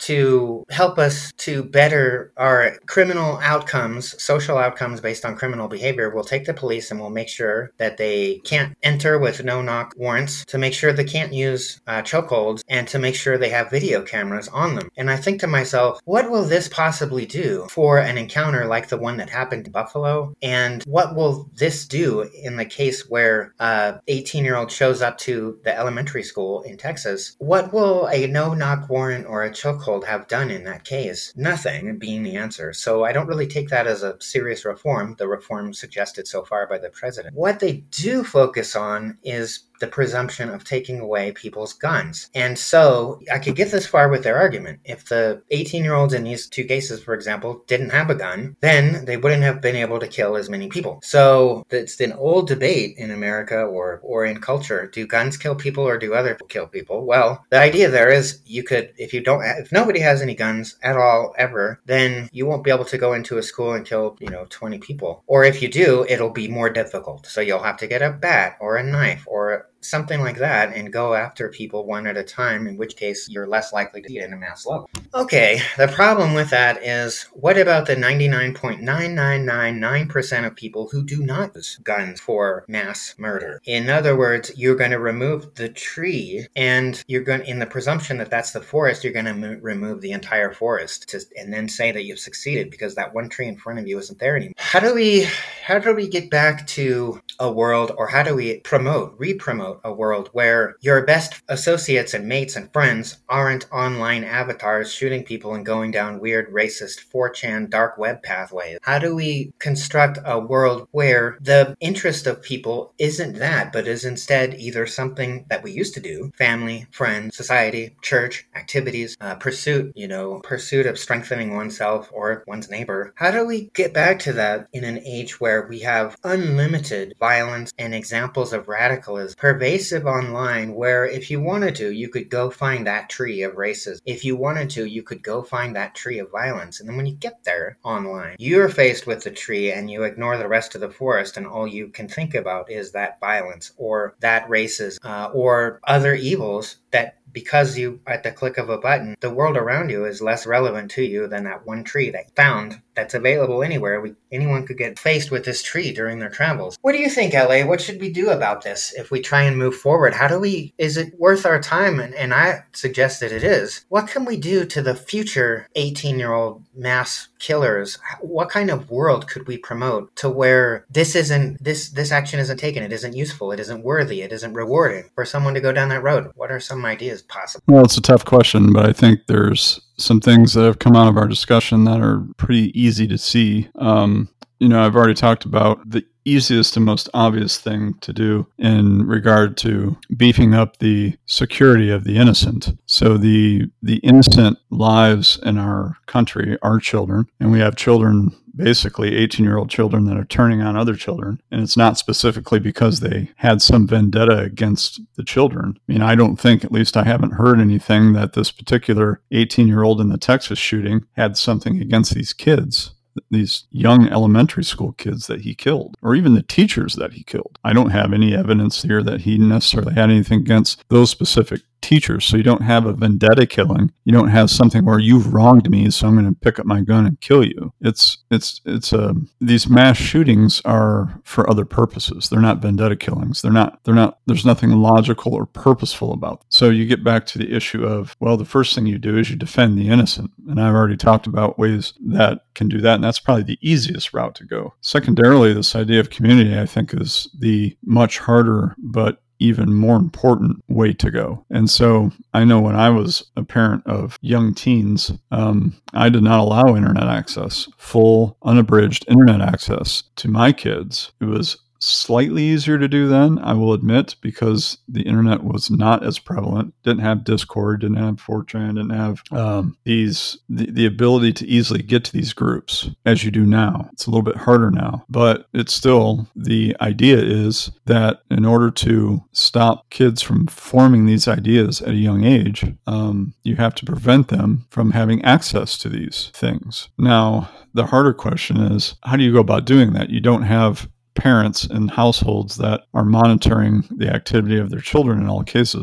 to help us to better our criminal outcomes, social outcomes based on criminal behavior, we'll take the police and we'll make sure that they can't enter with no-knock warrants, to make sure they can't use uh, chokeholds, and to make sure they have video cameras on them. And I think to myself, what will this possibly do for an encounter like the one that happened in Buffalo? And what will this do in the case where a eighteen-year-old shows up to the elementary school in Texas? What will a no-knock warrant or a chokehold have done in that case? Nothing being the answer. So I don't really take that as a serious reform, the reform suggested so far by the president. What they do focus on is the presumption of taking away people's guns. And so I could get this far with their argument. If the eighteen-year-olds in these two cases, for example, didn't have a gun, then they wouldn't have been able to kill as many people. So it's an old debate in America or, or in culture. Do guns kill people or do other people kill people? Well, the idea there is you could, if you don't, if nobody has any guns at all ever, then you won't be able to go into a school and kill, you know, twenty people. Or if you do, it'll be more difficult. So you'll have to get a bat or a knife or something like that and go after people one at a time, in which case you're less likely to get in a mass level. Okay, the problem with that is, what about the ninety-nine point nine nine nine nine percent of people who do not use guns for mass murder? In other words, you're going to remove the tree, and you're going, in the presumption that that's the forest, you're going to m- remove the entire forest, to, and then say that you've succeeded because that one tree in front of you isn't there anymore. How do we, how do we get back to a world, or how do we promote, re-promote a world where your best associates and mates and friends aren't online avatars shooting people and going down weird racist four chan dark web pathways? How do we construct a world where the interest of people isn't that, but is instead either something that we used to do, family, friends, society, church, activities, uh, pursuit, you know, pursuit of strengthening oneself or one's neighbor? How do we get back to that in an age where we have unlimited violence and examples of radicalism pervasive online, where if you wanted to, you could go find that tree of racism. If you wanted to, you could go find that tree of violence. And then when you get there online, you're faced with the tree and you ignore the rest of the forest, and all you can think about is that violence or that racism uh, or other evils that, because you, at the click of a button, the world around you is less relevant to you than that one tree that you found that's available anywhere. We, anyone could get faced with this tree during their travels. What do you think, L A? What should we do about this if we try and move forward? How do we, is it worth our time? And, and I suggest that it is. What can we do to the future eighteen-year-old mass killers? What kind of world could we promote to where this isn't, this, this action isn't taken, it isn't useful, it isn't worthy, it isn't rewarding for someone to go down that road? What are some ideas possible? Well, it's a tough question, but I think there's some things that have come out of our discussion that are pretty easy to see. Um, you know, I've already talked about the easiest and most obvious thing to do in regard to beefing up the security of the innocent. So the the innocent lives in our country are children, and we have children, basically eighteen-year-old children, that are turning on other children. And it's not specifically because they had some vendetta against the children. I mean, I don't think, at least I haven't heard anything, that this particular eighteen-year-old in the Texas shooting had something against these kids, these young elementary school kids that he killed, or even the teachers that he killed. I don't have any evidence here that he necessarily had anything against those specific teachers. So you don't have a vendetta killing. You don't have something where you've wronged me, so I'm going to pick up my gun and kill you. It's it's it's a um, these mass shootings are for other purposes. They're not vendetta killings. They're not they're not there's nothing logical or purposeful about them. So you get back to the issue of, well, the first thing you do is you defend the innocent. And I've already talked about ways that can do that, and that's probably the easiest route to go. Secondarily, this idea of community, I think, is the much harder but even more important way to go. And so I know when I was a parent of young teens, um, I did not allow internet access, full, unabridged internet access to my kids. It was slightly easier to do then, I will admit, because the internet was not as prevalent. Didn't have Discord, didn't have four chan, didn't have um, these the, the ability to easily get to these groups as you do now. It's a little bit harder now, but it's still, the idea is that in order to stop kids from forming these ideas at a young age, um, you have to prevent them from having access to these things. Now, the harder question is, how do you go about doing that? You don't have parents in households that are monitoring the activity of their children in all cases.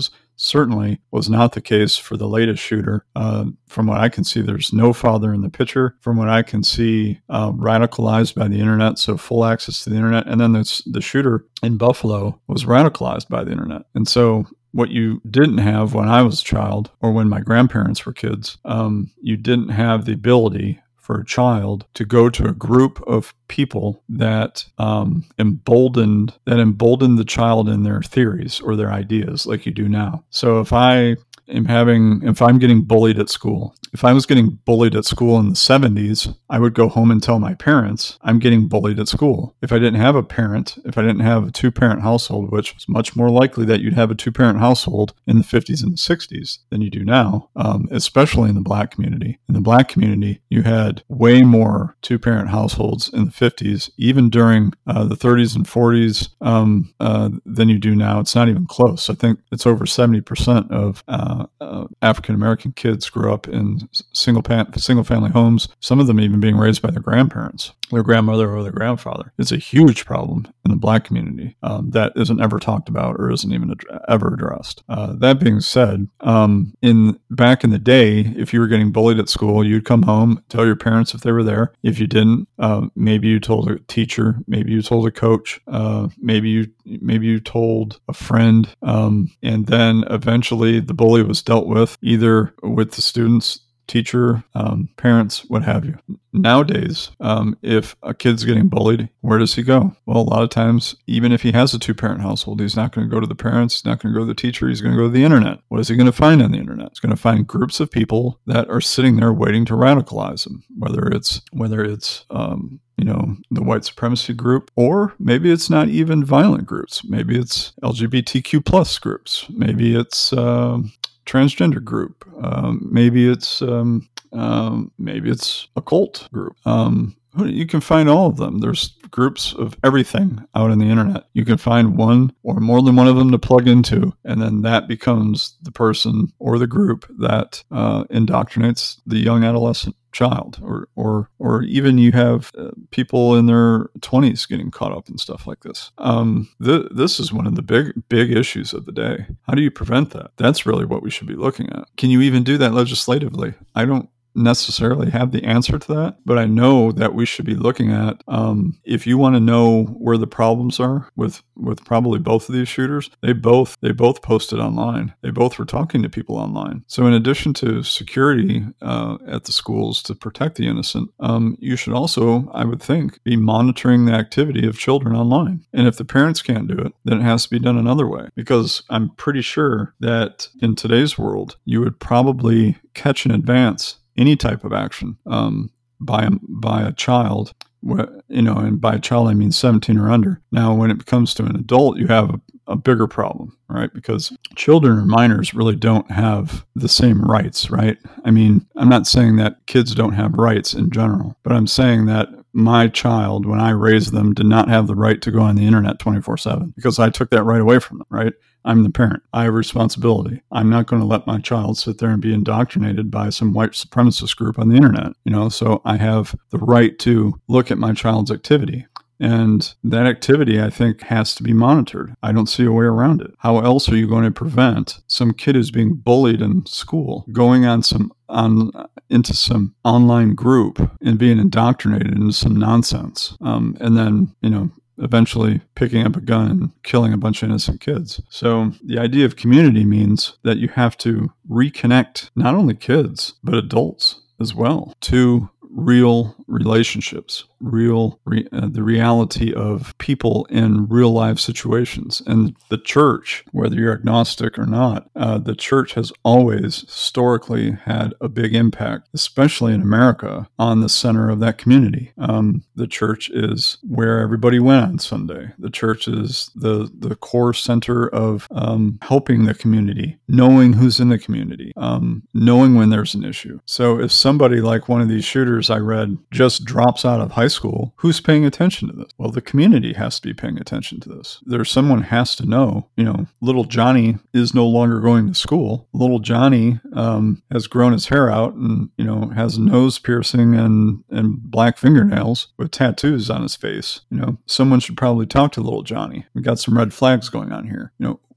certainly was not the case for the latest shooter. Uh, from what I can see, there's no father in the picture. From what I can see, uh, radicalized by the internet, so full access to the internet. And then this, the shooter in Buffalo was radicalized by the internet. And so what you didn't have when I was a child or when my grandparents were kids, um, you didn't have the ability for a child to go to a group of people that um, emboldened that emboldened the child in their theories or their ideas like you do now. So if I am having, if I'm getting bullied at school, if I was getting bullied at school in the seventies, I would go home and tell my parents I'm getting bullied at school. If I didn't have a parent, if I didn't have a two-parent household, which is much more likely that you'd have a two-parent household in the fifties and the sixties than you do now, um, especially in the Black community. In the Black community, you had way more two-parent households in the fifties, even during uh, the thirties and forties, um, uh, than you do now. It's not even close. I think it's over seventy percent of uh, uh, African-American kids grew up in single pa- single family homes, some of them even being raised by their grandparents, their grandmother or their grandfather. It's a huge problem in the Black community um, that isn't ever talked about or isn't even ad- ever addressed. Uh, that being said, um, in back in the day, if you were getting bullied at school, you'd come home, tell your parents if they were there. If you didn't, uh, maybe you told a teacher, maybe you told a coach, uh, maybe you maybe you told a friend, um, and then eventually the bully was dealt with either with the students, teacher, um, parents, what have you. Nowadays, um, if a kid's getting bullied, where does he go? Well, a lot of times, even if he has a two-parent household, he's not going to go to the parents, he's not going to go to the teacher, he's going to go to the internet. What is he going to find on the internet? He's going to find groups of people that are sitting there waiting to radicalize him, whether it's, whether it's, um, you know, the white supremacy group, or maybe it's not even violent groups. Maybe it's L G B T Q plus groups. Maybe it's, um, transgender group. Um, maybe it's um, um, maybe it's a cult group. Um, you can find all of them. There's groups of everything out on the internet. You can find one or more than one of them to plug into, and then that becomes the person or the group that uh, indoctrinates the young adolescent child, or or or even you have uh, people in their twenties getting caught up in stuff like this. Um, th- this is one of the big big issues of the day. How do you prevent that? That's really what we should be looking at. Can you even do that legislatively? I don't necessarily have the answer to that, but I know that we should be looking at, um, if you want to know where the problems are with, with probably both of these shooters, they both, they both posted online. They both were talking to people online. So in addition to security, uh, at the schools to protect the innocent, um, you should also, I would think, be monitoring the activity of children online. And if the parents can't do it, then it has to be done another way, because I'm pretty sure that in today's world, you would probably catch in advance any type of action um, by a, by a child, you know, and by a child I mean seventeen or under. Now, when it comes to an adult, you have a, a bigger problem, right? Because children or minors really don't have the same rights, right? I mean, I'm not saying that kids don't have rights in general, but I'm saying that my child, when I raised them, did not have the right to go on the internet twenty-four seven, because I took that right away from them, right? I'm the parent. I have responsibility. I'm not going to let my child sit there and be indoctrinated by some white supremacist group on the internet, you know, so I have the right to look at my child's activity. And that activity, I think, has to be monitored. I don't see a way around it. How else are you going to prevent some kid who's being bullied in school going on some on into some online group and being indoctrinated into some nonsense, um, and then, you know, eventually picking up a gun and killing a bunch of innocent kids? So the idea of community means that you have to reconnect not only kids, but adults as well to real relationships, real re- uh, the reality of people in real life situations. And the church, whether you're agnostic or not, uh, the church has always historically had a big impact, especially in America, on the center of that community. Um, the church is where everybody went on Sunday. The church is the the core center of um, helping the community, knowing who's in the community, um, knowing when there's an issue. So if somebody like one of these shooters I read just drops out of high school, who's paying attention to this? Well, the community has to be paying attention to this. There's someone has to know, you know, little Johnny is no longer going to school. Little Johnny um, has grown his hair out and, you know, has a nose piercing and, and black fingernails with tattoos on his face. You know, someone should probably talk to little Johnny. We got some red flags going on here. You know,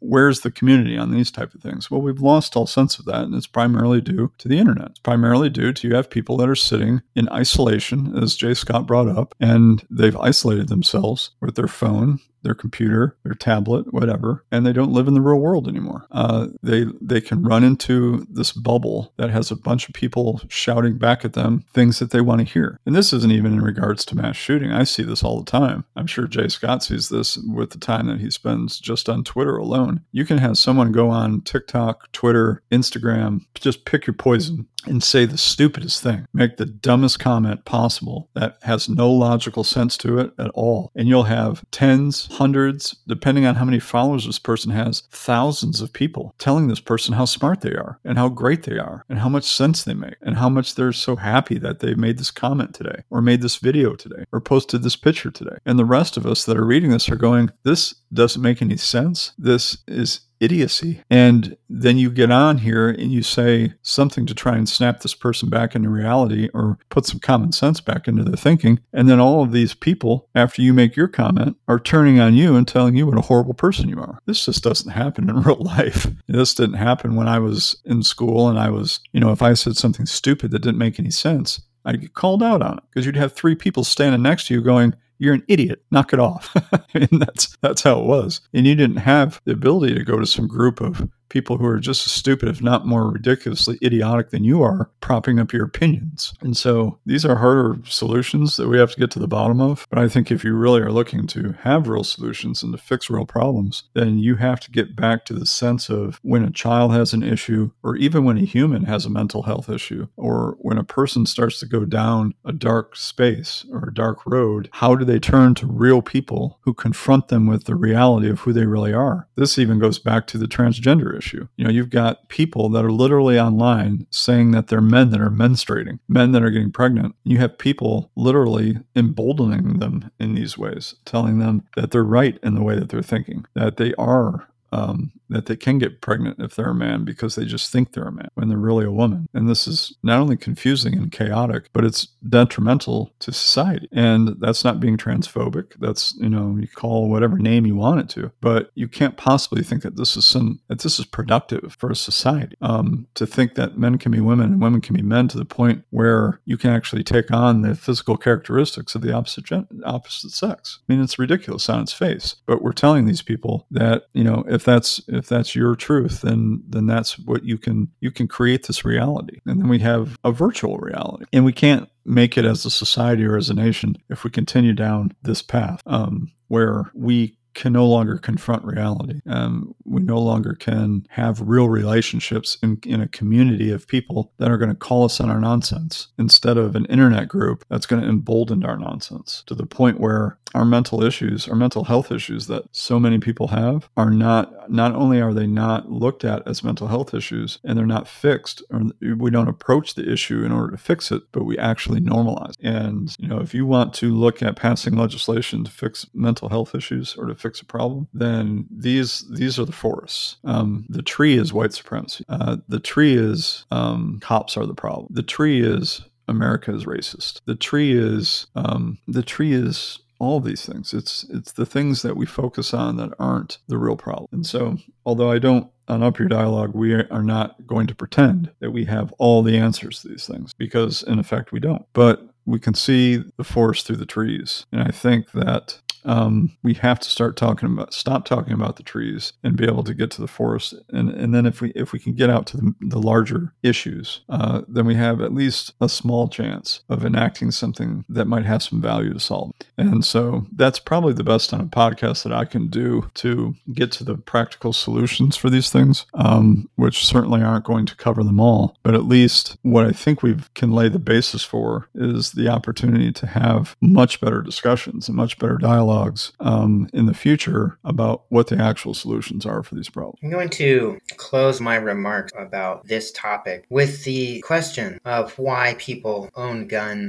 where's the community on these type of things? Well, we've lost all sense of that, and it's primarily due to the internet. It's primarily due to you have people that are sitting in isolation, as Jay Scott brought up, and they've isolated themselves with their phone, their computer, their tablet, whatever, and they don't live in the real world anymore. Uh, they they can run into this bubble that has a bunch of people shouting back at them things that they want to hear. And this isn't even in regards to mass shooting. I see this all the time. I'm sure Jay Scott sees this with the time that he spends just on Twitter alone. You can have someone go on TikTok, Twitter, Instagram, just pick your poison and say the stupidest thing, make the dumbest comment possible that has no logical sense to it at all. And you'll have tens, hundreds, depending on how many followers this person has, thousands of people telling this person how smart they are and how great they are and how much sense they make and how much they're so happy that they made this comment today or made this video today or posted this picture today. And the rest of us that are reading this are going, this doesn't make any sense. This is idiocy. And then you get on here and you say something to try and snap this person back into reality or put some common sense back into their thinking. And then all of these people, after you make your comment, are turning on you and telling you what a horrible person you are. This just doesn't happen in real life. This didn't happen when I was in school and I was, you know, if I said something stupid that didn't make any sense, I'd get called out on it because you'd have three people standing next to you going, you're an idiot, knock it off. And that's that's how it was. And you didn't have the ability to go to some group of people who are just as stupid, if not more ridiculously idiotic than you are, propping up your opinions. And so these are harder solutions that we have to get to the bottom of. But I think if you really are looking to have real solutions and to fix real problems, then you have to get back to the sense of when a child has an issue, or even when a human has a mental health issue, or when a person starts to go down a dark space or a dark road, how do they turn to real people who confront them with the reality of who they really are? This even goes back to the transgender issue. Issue. You know, you've got people that are literally online saying that they're men that are menstruating, men that are getting pregnant. You have people literally emboldening them in these ways, telling them that they're right in the way that they're thinking, that they are Um, that they can get pregnant if they're a man because they just think they're a man when they're really a woman. And this is not only confusing and chaotic, but it's detrimental to society. And that's not being transphobic. That's, you know, you call whatever name you want it to, but you can't possibly think that this is some, that this is productive for a society. Um, to think that men can be women and women can be men to the point where you can actually take on the physical characteristics of the opposite gen- opposite sex. I mean, it's ridiculous on its face, but we're telling these people that, you know, if If that's if that's your truth, then then that's what you can you can create this reality. And then we have a virtual reality. And we can't make it as a society or as a nation if we continue down this path um, where we can no longer confront reality. Um, we no longer can have real relationships in, in a community of people that are going to call us on our nonsense instead of an internet group that's going to embolden our nonsense to the point where our mental issues, our mental health issues that so many people have are not, not only are they not looked at as mental health issues and they're not fixed, or we don't approach the issue in order to fix it, but we actually normalize. And, you know, if you want to look at passing legislation to fix mental health issues or to fix a problem, then these these are the forests. Um, the tree is white supremacy. Uh, the tree is um, cops are the problem. The tree is America is racist. The tree is um, the tree is all these things. It's it's the things that we focus on that aren't the real problem. And so, although I don't, on Up Your Dialogue, we are not going to pretend that we have all the answers to these things, because in effect we don't. But we can see the forest through the trees. And I think that Um, we have to start talking about, stop talking about the trees and be able to get to the forest. And, and then if we if we can get out to the, the larger issues, uh, then we have at least a small chance of enacting something that might have some value to solve. And so that's probably the best on a podcast that I can do to get to the practical solutions for these things, um, which certainly aren't going to cover them all. But at least what I think we can lay the basis for is the opportunity to have much better discussions and much better dialogue Um, in the future about what the actual solutions are for these problems. I'm going to close my remarks about this topic with the question of why people own guns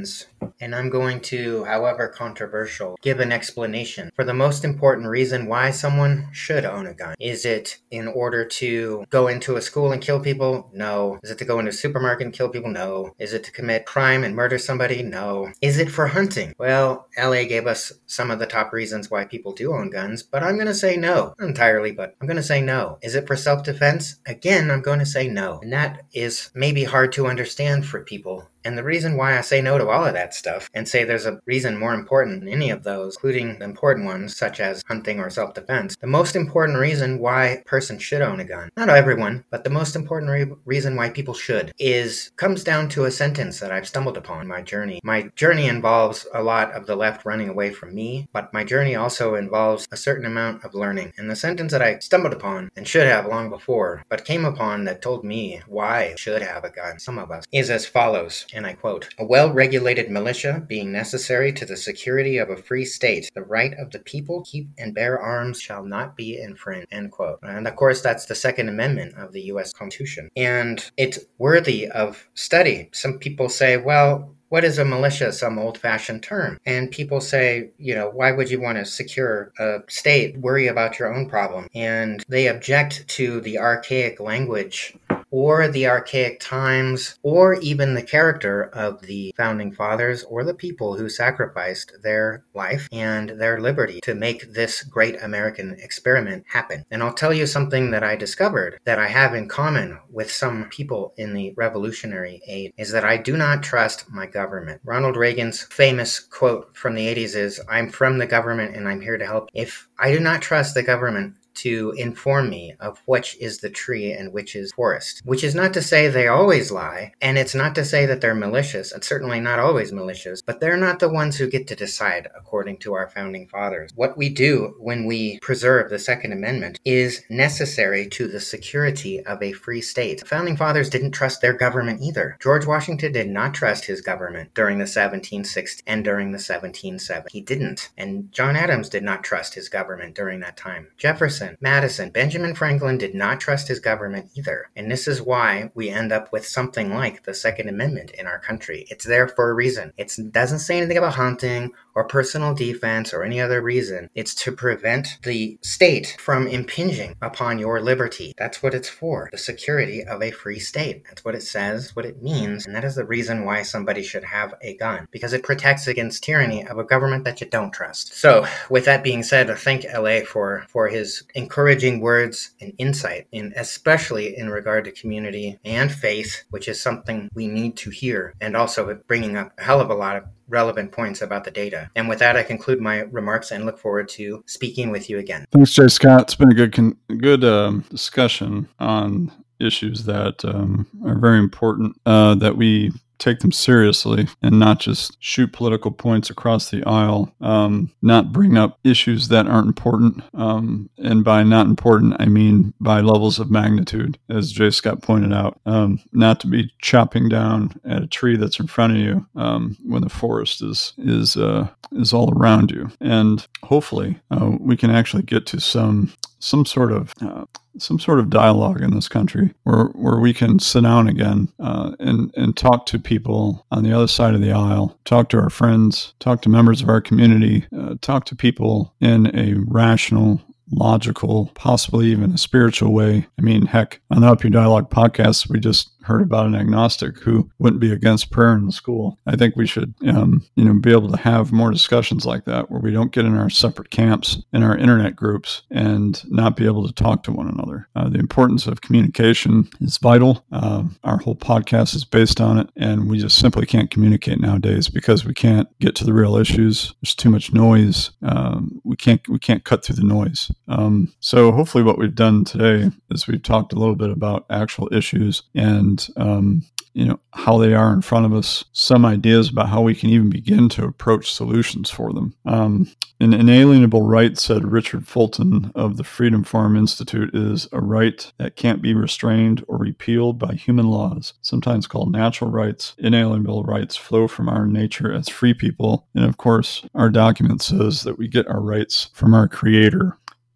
And I'm going to, however controversial, give an explanation for the most important reason why someone should own a gun. Is it in order to go into a school and kill people? No. Is it to go into a supermarket and kill people? No. Is it to commit crime and murder somebody? No. Is it for hunting? Well, L A gave us some of the top reasons why people do own guns, but I'm going to say no. Not entirely, but I'm going to say no. Is it for self-defense? Again, I'm going to say no. And that is maybe hard to understand for people. And the reason why I say no to all of that stuff and say there's a reason more important than any of those, including the important ones such as hunting or self-defense, the most important reason why a person should own a gun, not everyone, but the most important re- reason why people should, is comes down to a sentence that I've stumbled upon in my journey. My journey involves a lot of the left running away from me, but my journey also involves a certain amount of learning. And the sentence that I stumbled upon and should have long before, but came upon that told me why I should have a gun, some of us, is as follows. And I quote, "A well-regulated militia being necessary to the security of a free state, the right of the people to keep and bear arms shall not be infringed," end quote. And of course, that's the Second Amendment of the U S Constitution. And it's worthy of study. Some people say, well, what is a militia? Some old-fashioned term. And people say, you know, why would you want to secure a state? Worry about your own problem. And they object to the archaic language or the archaic times, or even the character of the founding fathers or the people who sacrificed their life and their liberty to make this great American experiment happen. And I'll tell you something that I discovered that I have in common with some people in the Revolutionary age, is that I do not trust my government. Ronald Reagan's famous quote from the eighties is, "I'm from the government and I'm here to help." If I do not trust the government to inform me of which is the tree and which is forest. Which is not to say they always lie, and it's not to say that they're malicious, and certainly not always malicious, but they're not the ones who get to decide according to our founding fathers. What we do when we preserve the Second Amendment is necessary to the security of a free state. The founding fathers didn't trust their government either. George Washington did not trust his government during the seventeen sixties and during the seventeen seventies. He didn't. And John Adams did not trust his government during that time. Jefferson, Madison, Benjamin Franklin did not trust his government either. And this is why we end up with something like the Second Amendment in our country. It's there for a reason. It doesn't say anything about hunting or personal defense or any other reason. It's to prevent the state from impinging upon your liberty. That's what it's for. The security of a free state. That's what it says, what it means. And that is the reason why somebody should have a gun. Because it protects against tyranny of a government that you don't trust. So, with that being said, I thank L A for, for his encouraging words and insight, and especially in regard to community and faith, which is something we need to hear, and also bringing up a hell of a lot of relevant points about the data. And with that, I conclude my remarks and look forward to speaking with you again. Thanks, Jay Scott. It's been a good con- good um, discussion on issues that um, are very important, uh, that we take them seriously and not just shoot political points across the aisle, um, not bring up issues that aren't important. Um, and by not important, I mean by levels of magnitude, as Jay Scott pointed out, um, not to be chopping down at a tree that's in front of you um, when the forest is is uh, is all around you. And hopefully uh, we can actually get to some some sort of uh, some sort of dialogue in this country where where we can sit down again uh, and and talk to people on the other side of the aisle, talk to our friends, talk to members of our community, uh, talk to people in a rational, logical, possibly even a spiritual way. I mean, heck, on the Up Your Dialogue podcast, we just heard about an agnostic who wouldn't be against prayer in the school. I think we should, um, you know, be able to have more discussions like that where we don't get in our separate camps in our internet groups and not be able to talk to one another. Uh, the importance of communication is vital. Uh, our whole podcast is based on it, and we just simply can't communicate nowadays because we can't get to the real issues. There's too much noise. Um, we can't we can't cut through the noise. Um, so hopefully, what we've done today is we've talked a little bit about actual issues and And, um, you know, how they are in front of us, some ideas about how we can even begin to approach solutions for them. Um, an inalienable right, said Richard Fulton of the Freedom Farm Institute, is a right that can't be restrained or repealed by human laws, sometimes called natural rights. Inalienable rights flow from our nature as free people. And of course, our document says that we get our rights from our Creator.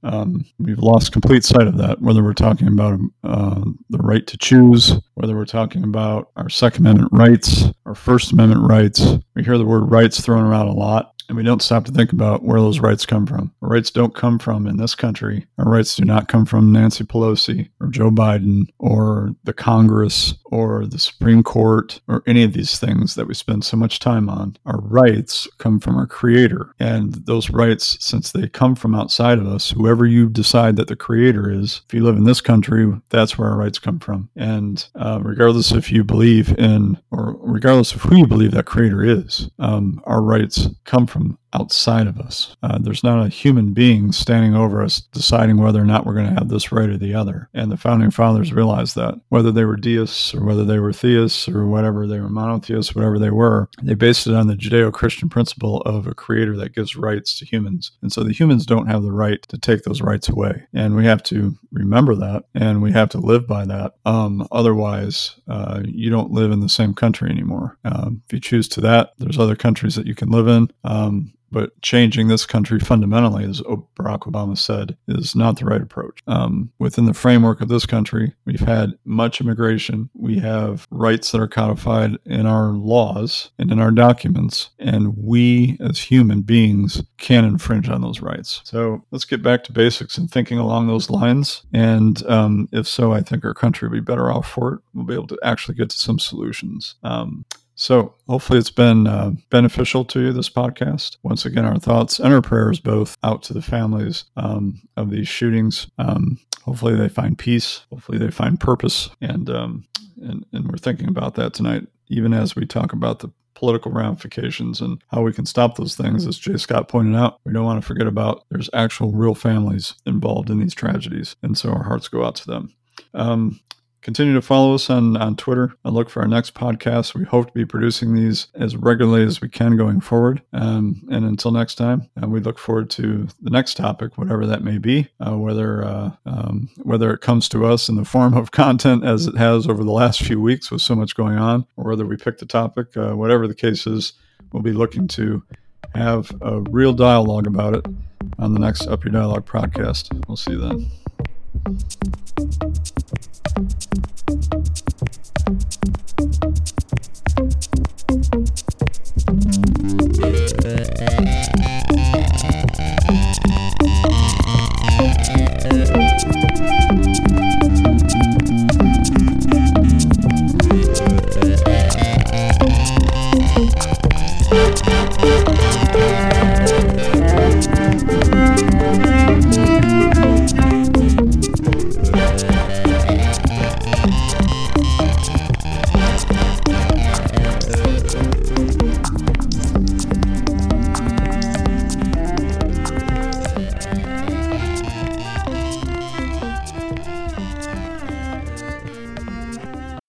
Um, we've lost complete sight of that, whether we're talking about uh, the right to choose, whether we're talking about our Second Amendment rights, our First Amendment rights. We hear the word rights thrown around a lot, and we don't stop to think about where those rights come from. Our rights don't come from in this country. Our rights do not come from Nancy Pelosi or Joe Biden or the Congress or the Supreme Court or any of these things that we spend so much time on. Our rights come from our Creator. And those rights, since they come from outside of us, whoever you decide that the Creator is, if you live in this country, that's where our rights come from. And uh, regardless if you believe in, or regardless of who you believe that Creator is, um, our rights come from from outside of us. Uh, there's not a human being standing over us deciding whether or not we're going to have this right or the other. And the founding fathers realized that whether they were deists or whether they were theists or whatever, they were monotheists, whatever they were, they based it on the Judeo-Christian principle of a creator that gives rights to humans. And so the humans don't have the right to take those rights away. And we have to remember that, and we have to live by that. Um, otherwise, uh, you don't live in the same country anymore. Um, if you choose to that, there's other countries that you can live in. Um, But changing this country fundamentally, as Barack Obama said, is not the right approach. Um, within the framework of this country, we've had much immigration. We have rights that are codified in our laws and in our documents, and we as human beings can infringe on those rights. So let's get back to basics and thinking along those lines. And um, if so, I think our country will be better off for it. We'll be able to actually get to some solutions. Um, So hopefully it's been uh, beneficial to you, this podcast. Once again, our thoughts and our prayers both out to the families um, of these shootings. Um, hopefully they find peace. Hopefully they find purpose. And, um, and, and we're thinking about that tonight, even as we talk about the political ramifications and how we can stop those things. As Jay Scott pointed out, we don't want to forget about there's actual real families involved in these tragedies. And so our hearts go out to them. Um, Continue to follow us on, on Twitter and look for our next podcast. We hope to be producing these as regularly as we can going forward. Um, and until next time, uh, we look forward to the next topic, whatever that may be, uh, whether uh, um, whether it comes to us in the form of content as it has over the last few weeks with so much going on, or whether we pick the topic, uh, whatever the case is, we'll be looking to have a real dialogue about it on the next Up Your Dialogue podcast. We'll see you then.